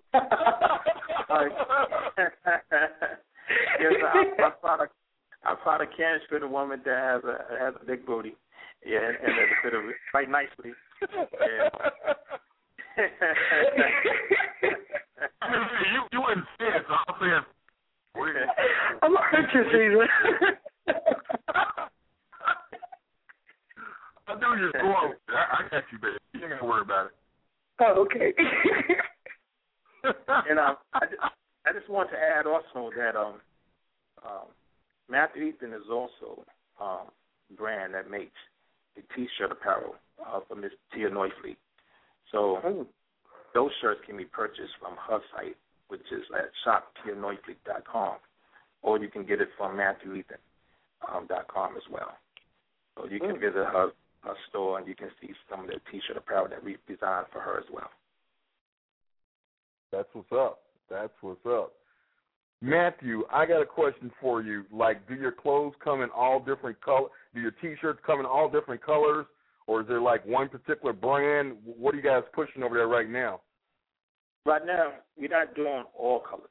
Our product can fit a woman that has a big booty. Yeah, and it fit her quite nicely. Yeah. You wouldn't say it, so I'm saying. I'm not interested. I knew you were going with that. I got you, baby. You ain't got to worry about it. Oh, okay. And I just want to add also that Matthew Eaton is also a brand that makes the T-shirt apparel for Miss Tia Noisely. So those shirts can be purchased from her site, which is at shoptianoisely.com, or you can get it from MatthewEthan.com as well. So you can visit her store and you can see some of the T-shirt apparel that we've designed for her as well. That's what's up. That's what's up. Matthew, I got a question for you. Like, do your clothes come in all different colors? Do your T-shirts come in all different colors? Or is there, like, one particular brand? What are you guys pushing over there right now? Right now, we're not doing all colors.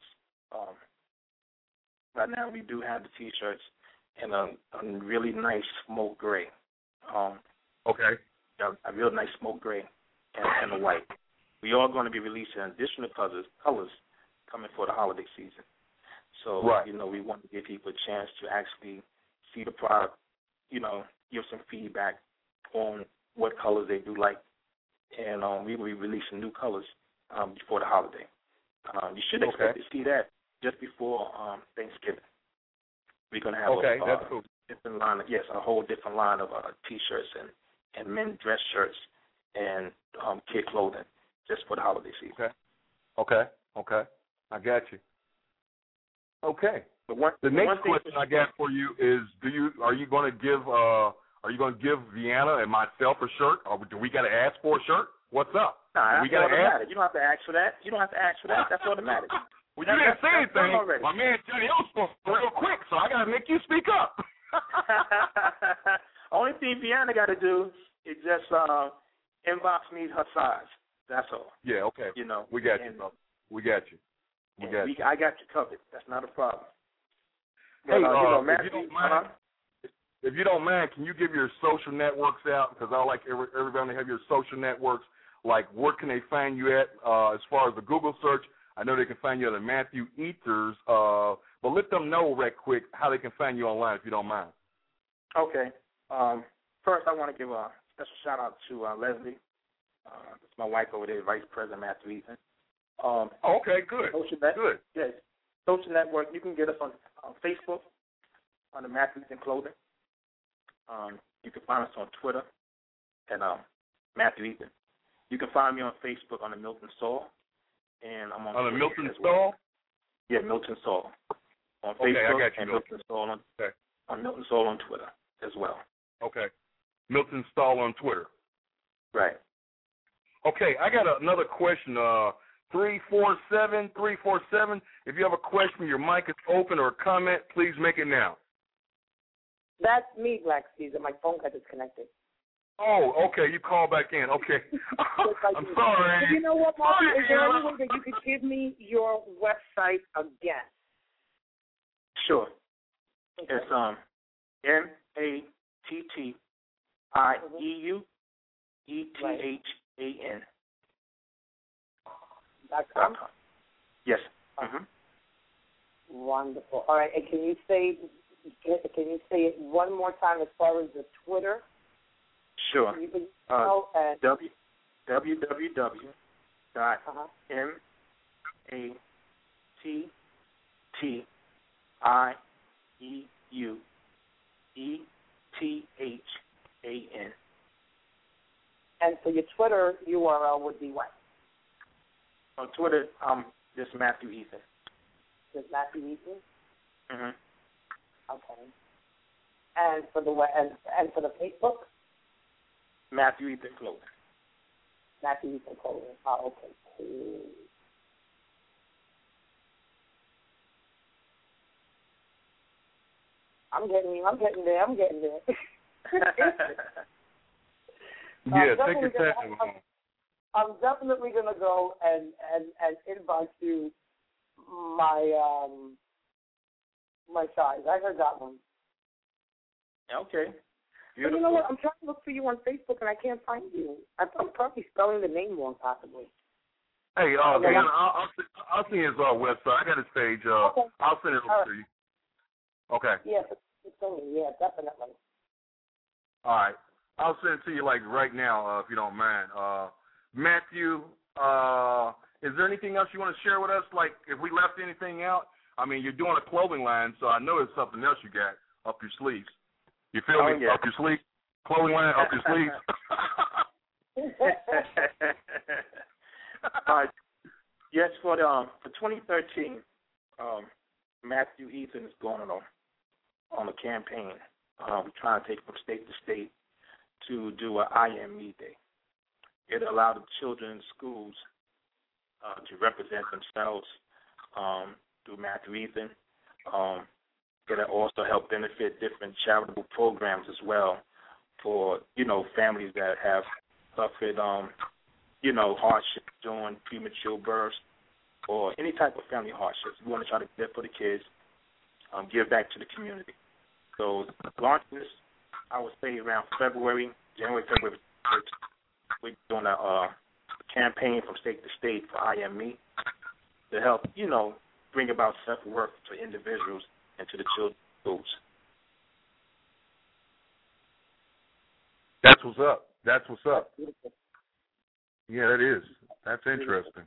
Right now, we do have the T-shirts in a really nice smoke gray. Okay. A real nice smoke gray and a white. We are going to be releasing additional colors coming for the holiday season. So, right. We want to give people a chance to actually see the product, give some feedback on what colors they do like. And we will be releasing new colors before the holiday. You should expect to see that just before Thanksgiving. We're going to have that's cool. Different line of, a whole different line of T-shirts and men's dress shirts and kid clothing just for the holiday season. Okay. I got you. Okay. The next question I got for you is: are you going to give Vienna and myself a shirt, or do we got to ask for a shirt? What's up? Nah, we got to ask. You don't have to ask for that. That's automatic. Well, you didn't say anything. My man Johnny Osborne real quick, so I got to make you speak up. Only thing Vienna got to do is just inbox me her size. That's all. Yeah. Okay. We got you, brother. We got you. I got you covered. That's not a problem. Hey, Matthew, if you don't mind, can you give your social networks out? Because I like everybody to have your social networks. Like, where can they find you at as far as the Google search? I know they can find you at Matthew Ethers, but let them know right quick how they can find you online, if you don't mind. Okay. First, I want to give a special shout-out to Leslie. It's my wife over there, Vice President Matthew Ethan. Okay, good. Good. Yes. Social network, you can get us on Facebook under Matthew Ethan Clothing. You can find us on Twitter at Matthew Ethan. You can find me on Facebook on the Milton Soul. And I'm on the Milton Soul? Yeah, Milton Soul. On Facebook, I got you, and Milton Soul on Milton Soul on Twitter as well. Okay. Milton Soul on Twitter. Right. Okay, I got another question. 347. If you have a question, your mic is open, or a comment, please make it now. That's me, Black Caesar. My phone got disconnected. Oh, okay. You call back in. Okay. I'm sorry. You know what, Mark? Is there any way that you could give me your website again? Sure. Okay. It's MATTIEUETHAN.com. Yes. Wonderful. All right. And can you say it one more time as far as the Twitter? Sure. www.MATTIEUETHAN. And so your Twitter URL would be what? On Twitter, just Matthew Ethan. Just Matthew Ethan? Mhm. Okay. And for the Facebook? Matthew Ethan Clothing. Matthew Ethan Clothing. Oh, okay. Cool. I'm getting there. Yeah, take your time. I'm definitely gonna go and inbox you my my size. I heard that one. Okay. But you know what? I'm trying to look for you on Facebook and I can't find you. I'm probably spelling the name wrong, possibly. Hey, I'll see his website. I got his page. Okay. I'll send it over to you. Okay. Yes, yeah, definitely. All right. I'll send it to you like right now, if you don't mind. Matthew, is there anything else you want to share with us? Like, if we left anything out? I mean, you're doing a clothing line, so I know it's something else you got up your sleeves. You feel me? Yeah. Up your sleeve? clothing line up your sleeves. Yes, for 2013, Matthew Ethan is going on a campaign. We're trying to take from state to state to do an I Am Me Day. It allowed the children in schools to represent themselves through Matthew Ethan. It also helped benefit different charitable programs as well for, families that have suffered, hardship during premature births or any type of family hardships. We want to try to get for the kids, give back to the community. So launching this, I would say around January, February. We're doing a campaign from state to state for I Am Me to help, bring about self-worth to individuals and to the children's schools. That's what's up. That's what's up. Yeah, that is. That's interesting.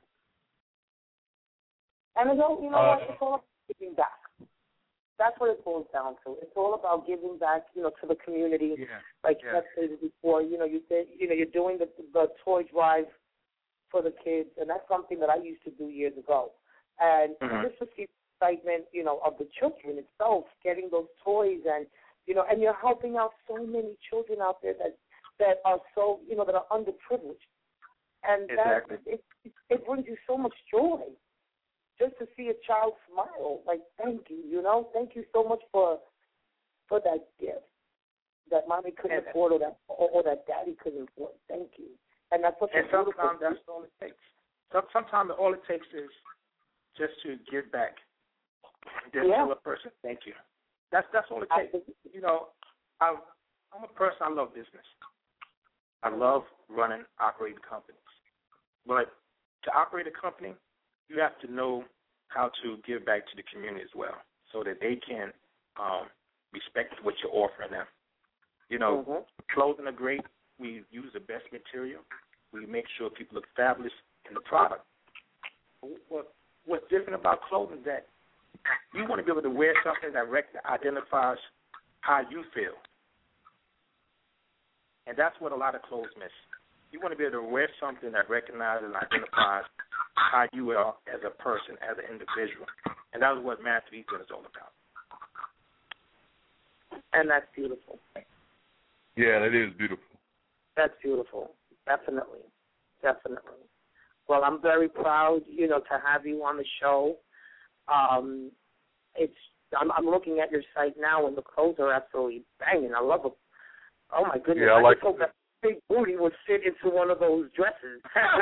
And it's all, what? It's all about giving back. That's what it boils down to. It's all about giving back, to the community. Yeah. Like you said before, you said, you're doing the toy drive for the kids, and that's something that I used to do years ago. And just to see the excitement, of the children itself, getting those toys, and and you're helping out so many children out there that are so, that are underprivileged. And exactly. it brings you so much joy. Just to see a child smile, like, thank you, thank you so much for that gift that mommy couldn't afford or that daddy couldn't afford. Thank you. And that's what. And sometimes that's all it takes. Sometimes all it takes is just to give back. Just tell a person thank you. That's all it takes. I'm a person. I love business. I love running, operating companies. But to operate a company, you have to know how to give back to the community as well, so that they can respect what you're offering them. Clothing are great. We use the best material. We make sure people look fabulous in the product. What's different about clothing is that you want to be able to wear something that identifies how you feel. And that's what a lot of clothes miss. You want to be able to wear something that recognizes and identifies how you are as a person, as an individual. And that is what Matthew Ethan is all about. And that's beautiful. Yeah, that is beautiful. That's beautiful. Definitely. Well, I'm very proud, to have you on the show. I'm looking at your site now, and the clothes are absolutely banging. I love them. Oh my goodness! Yeah, I like hope that big booty would fit into one of those dresses.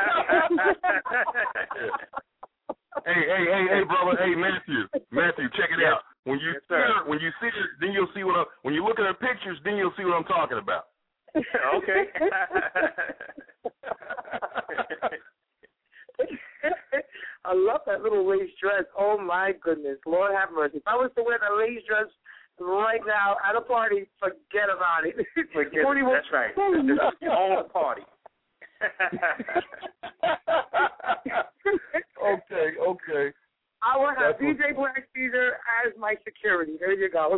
Hey, brother. Hey, Matthew, check it out. When you see it, then you'll see when you look at her pictures, then you'll see what I'm talking about. Okay. I love that little lace dress. Oh my goodness, Lord have mercy! If I was to wear that lace dress right now at a party, forget about it. That's right. This is your own party. Okay. I will have DJ Black Caesar as my security. There you go.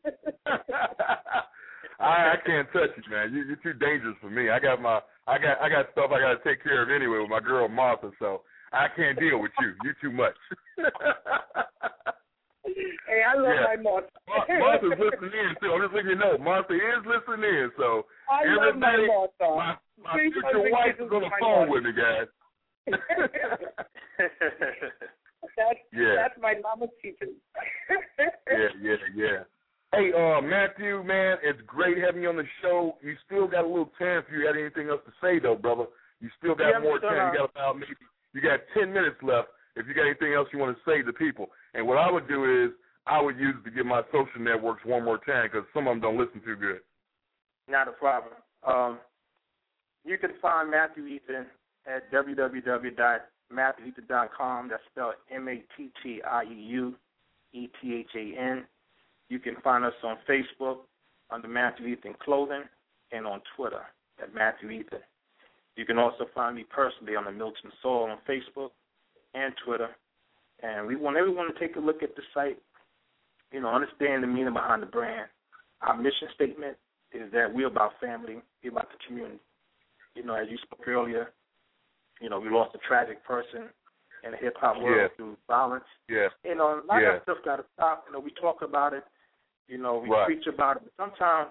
I can't touch you, man. You're too dangerous for me. I got stuff I got to take care of anyway with my girl Martha, so I can't deal with you. You're too much. Hey, I love my Martha. Martha's listening in too. I'm just letting you know, Martha is listening in. So I love my Martha. My future wife is on the phone with me, guys. That's my mama's teacher. Yeah. Hey, Matthew, man, it's great having you on the show. You still got a little time if you had anything else to say, though, brother. You still got more time. You got 10 minutes left if you got anything else you want to say to people. And what I would do is I would use it to give my social networks one more time because some of them don't listen too good. Not a problem. You can find Matthew Ethan at www.matthewethan.com. That's spelled MATTIEUETHAN. You can find us on Facebook under Matthew Ethan Clothing and on Twitter at Matthew Ethan. You can also find me personally on the Milton Soul on Facebook and Twitter. And we want everyone to take a look at the site, understand the meaning behind the brand. Our mission statement is that we're about family, we're about the community. You know, as you spoke earlier, you know, we lost a tragic person in the hip-hop world through violence. Yeah. You know, a lot of that stuff got to stop. You know, we talk about it. You know, we preach about it. But sometimes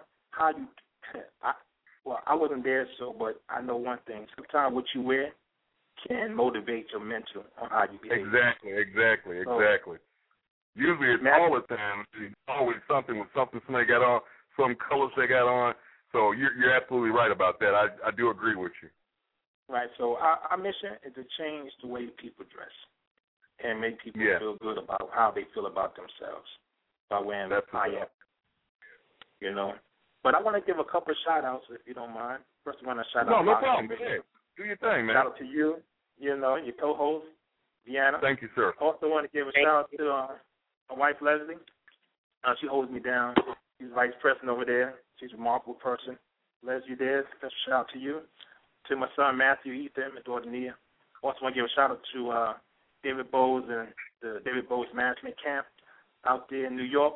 I wasn't there, but I know one thing. Sometimes what you wear can motivate your mental on how you behave. Exactly. Usually it's all the time. It's always something somebody got on, some colors they got on. So you're absolutely right about that. I do agree with you. Right. So our mission is to change the way people dress and make people feel good about how they feel about themselves by wearing high-end. You know. But I want to give a couple of shout-outs, if you don't mind. First, I want to shout out. No problem. Go ahead. Do your thing, man. Shout out to you, you know, your co-host, Deanna. Thank you, sir. Also want to give a shout-out to my wife, Leslie. She holds me down. She's vice president over there. She's a remarkable person. Leslie there, special shout-out to you. To my son, Matthew, Ethan, my daughter, Nia. Also want to give a shout-out to David Bowes and the David Bowes Management Camp out there in New York.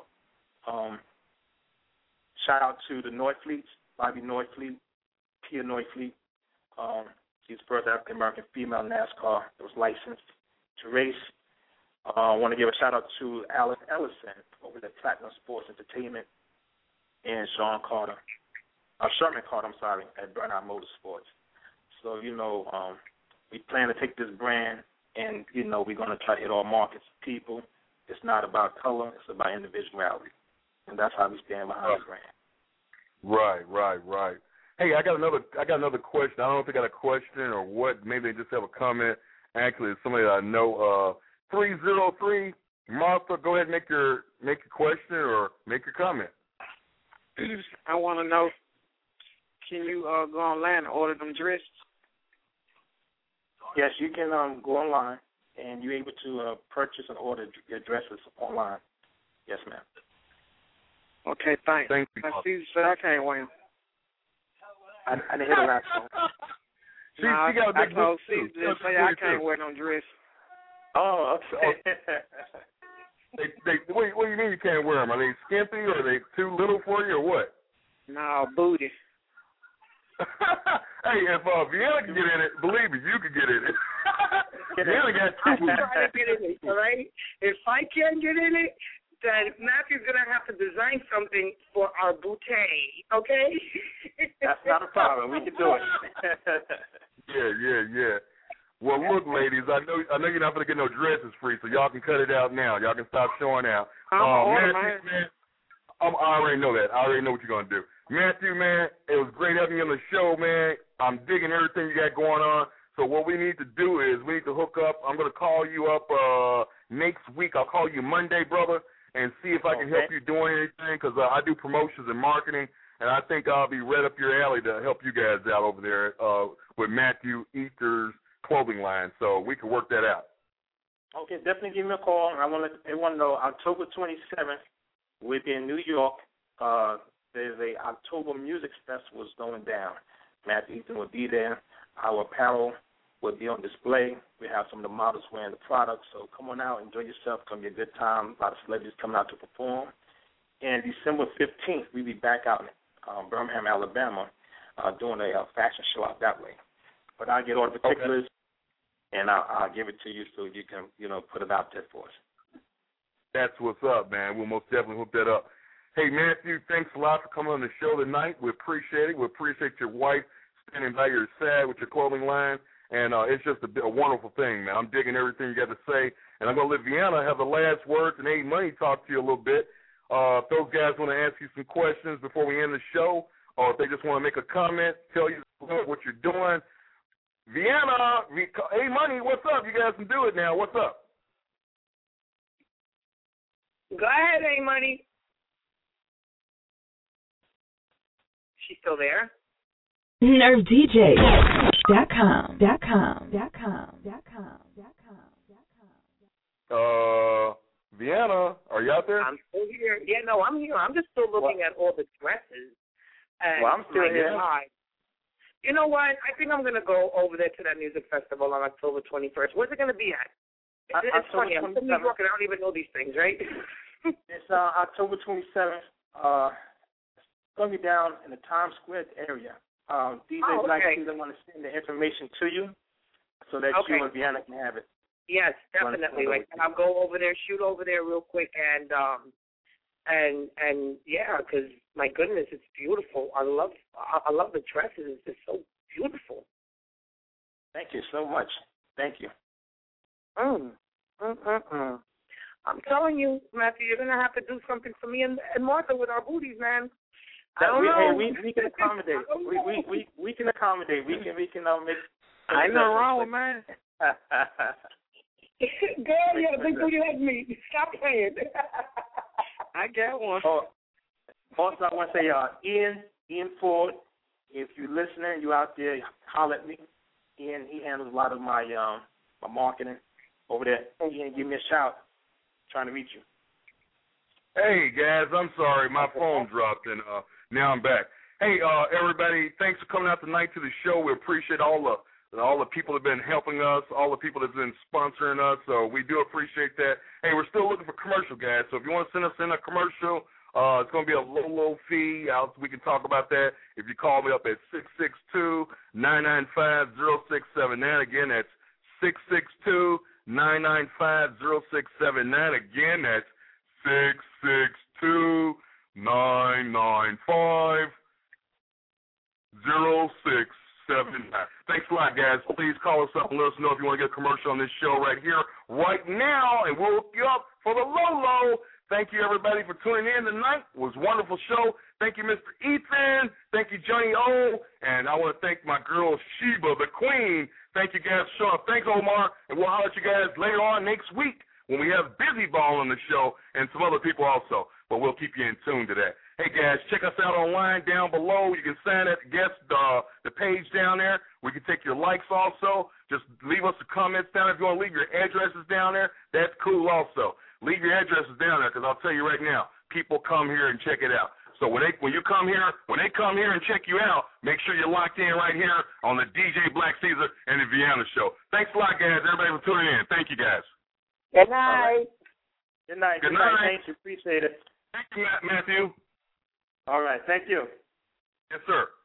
Shout out to the Neufleets, Bobby Neufleet, Tia Neufleet. She's the first African American female NASCAR that was licensed to race. I want to give a shout out to Alan Ellison over at Platinum Sports Entertainment and Sherman Carter, at Burnout Motorsports. So, you know, we plan to take this brand and, you know, we're going to try to hit all markets of people. It's not about color, it's about individuality. And that's how we stand behind the brand. Right. Hey, I got another question. I don't know if they got a question or what. Maybe they just have a comment. Actually, it's somebody that I know. 303, Martha, go ahead and make your question or make your comment. I want to know, can you go online and order them dresses? Yes, you can go online and you're able to purchase and order your dresses online. Yes, ma'am. Okay, thanks. Thank you. I see you said I can't wear them. I didn't hear that song. She got a big book. I can't wear no dress. Oh, okay. What do you mean you can't wear them? Are they skimpy or are they too little for you or what? No, booty. Hey, if Vienna can get in it, believe me, you can get in it. Vienna got two booties. I'm trying to get in it, all right? If I can't get in it, then Matthew's going to have to design something for our bouquet, okay? That's not a problem. We can do it. Yeah. Well, look, ladies, I know you're not going to get no dresses free, so y'all can cut it out now. Y'all can stop showing out. Matthew, man, I already know that. I already know what you're going to do. Matthew, man, it was great having you on the show, man. I'm digging everything you got going on. So what we need to do is we need to hook up. I'm going to call you up next week. I'll call you Monday, brother, and see if I can help you doing anything because I do promotions and marketing, and I think I'll be right up your alley to help you guys out over there with Matthew Ether's clothing line. So we can work that out. Okay, definitely give me a call. I want to let everyone know October 27th, we'll be in New York. There's a October Music Festival going down. Matthew Ethan will be there. Our apparel will be on display. We have some of the models wearing the products. So come on out, enjoy yourself. It's going to be a good time. A lot of celebrities coming out to perform. And December 15th, we'll be back out in Birmingham, Alabama, doing a fashion show out that way. But I'll get all the particulars, and I'll give it to you so you can, put it out there for us. That's what's up, man. We'll most definitely hook that up. Hey, Matthew, thanks a lot for coming on the show tonight. We appreciate it. We appreciate your wife standing by your side with your clothing line. And it's just a wonderful thing, man. I'm digging everything you got to say. And I'm going to let Vienna have the last words and A Money talk to you a little bit. If those guys want to ask you some questions before we end the show, or if they just want to make a comment, tell you what you're doing. Vienna, A Money, what's up? You guys can do it now. What's up? Go ahead, A Money. She's still there? NerveDJ.com. Vienna, are you out there? I'm still here. Yeah, no, I'm here. I'm just still looking at all the dresses. I'm still here. You know what? I think I'm going to go over there to that music festival on October 21st. Where's it going to be at? It's funny. I'm from New York and I don't even know these things, right? It's October 27th. going to be down in the Times Square area. DJ Black Caesar want to send the information to you so that you and Vienna can have it. Yes, definitely. Like, I'll go over there, shoot over there real quick, and yeah, because my goodness, it's beautiful. I love the dresses. It's just so beautiful. Thank you so much. Thank you. I'm telling you, Matthew, you're gonna have to do something for me and Martha with our booties, man. I don't know. We can accommodate. We can accommodate. We can make. Ain't nothing wrong with mine. Girl, you have a big booty like me. Stop playing. I got one. Also, I want to say, Ian Ford, if you're listening, you out there, holler at me. Ian, he handles a lot of my my marketing over there. Ian, give me a shout. I'm trying to reach you. Hey, guys, I'm sorry. My phone dropped, and now I'm back. Hey, everybody, thanks for coming out tonight to the show. We appreciate all the people that have been helping us, all the people that have been sponsoring us, so we do appreciate that. Hey, we're still looking for commercial, guys, so if you want to send us in a commercial, it's going to be a low fee. We can talk about that if you call me up at 662-995-0679. Again, that's 662-995-0679. Again, that's 662-995-0679. Thanks a lot, guys. Please call us up and let us know if you want to get a commercial on this show right here, right now, and we'll hook you up for the low. Thank you, everybody, for tuning in tonight. It was a wonderful show. Thank you, Mr. Ethan. Thank you, Johnny O. And I want to thank my girl, Sheba, the queen. Thank you, guys, for showing up. Thanks, Omar. And we'll holler at you guys later on next week when we have Busy Ball on the show and some other people also. But we'll keep you in tune to that. Hey, guys, check us out online down below. You can sign at the page down there. We can take your likes also. Just leave us the comments down. If you want to leave your addresses down there, that's cool also. Leave your addresses down there because I'll tell you right now, people come here and check it out. So when they come here and check you out, make sure you're locked in right here on the DJ Black Caesar and the Vienna Show. Thanks a lot, guys. Everybody for tuning in. Thank you, guys. Good night. Good night. Good night. Thanks. Appreciate it. Thank you, Matthew. All right. Thank you. Yes, sir.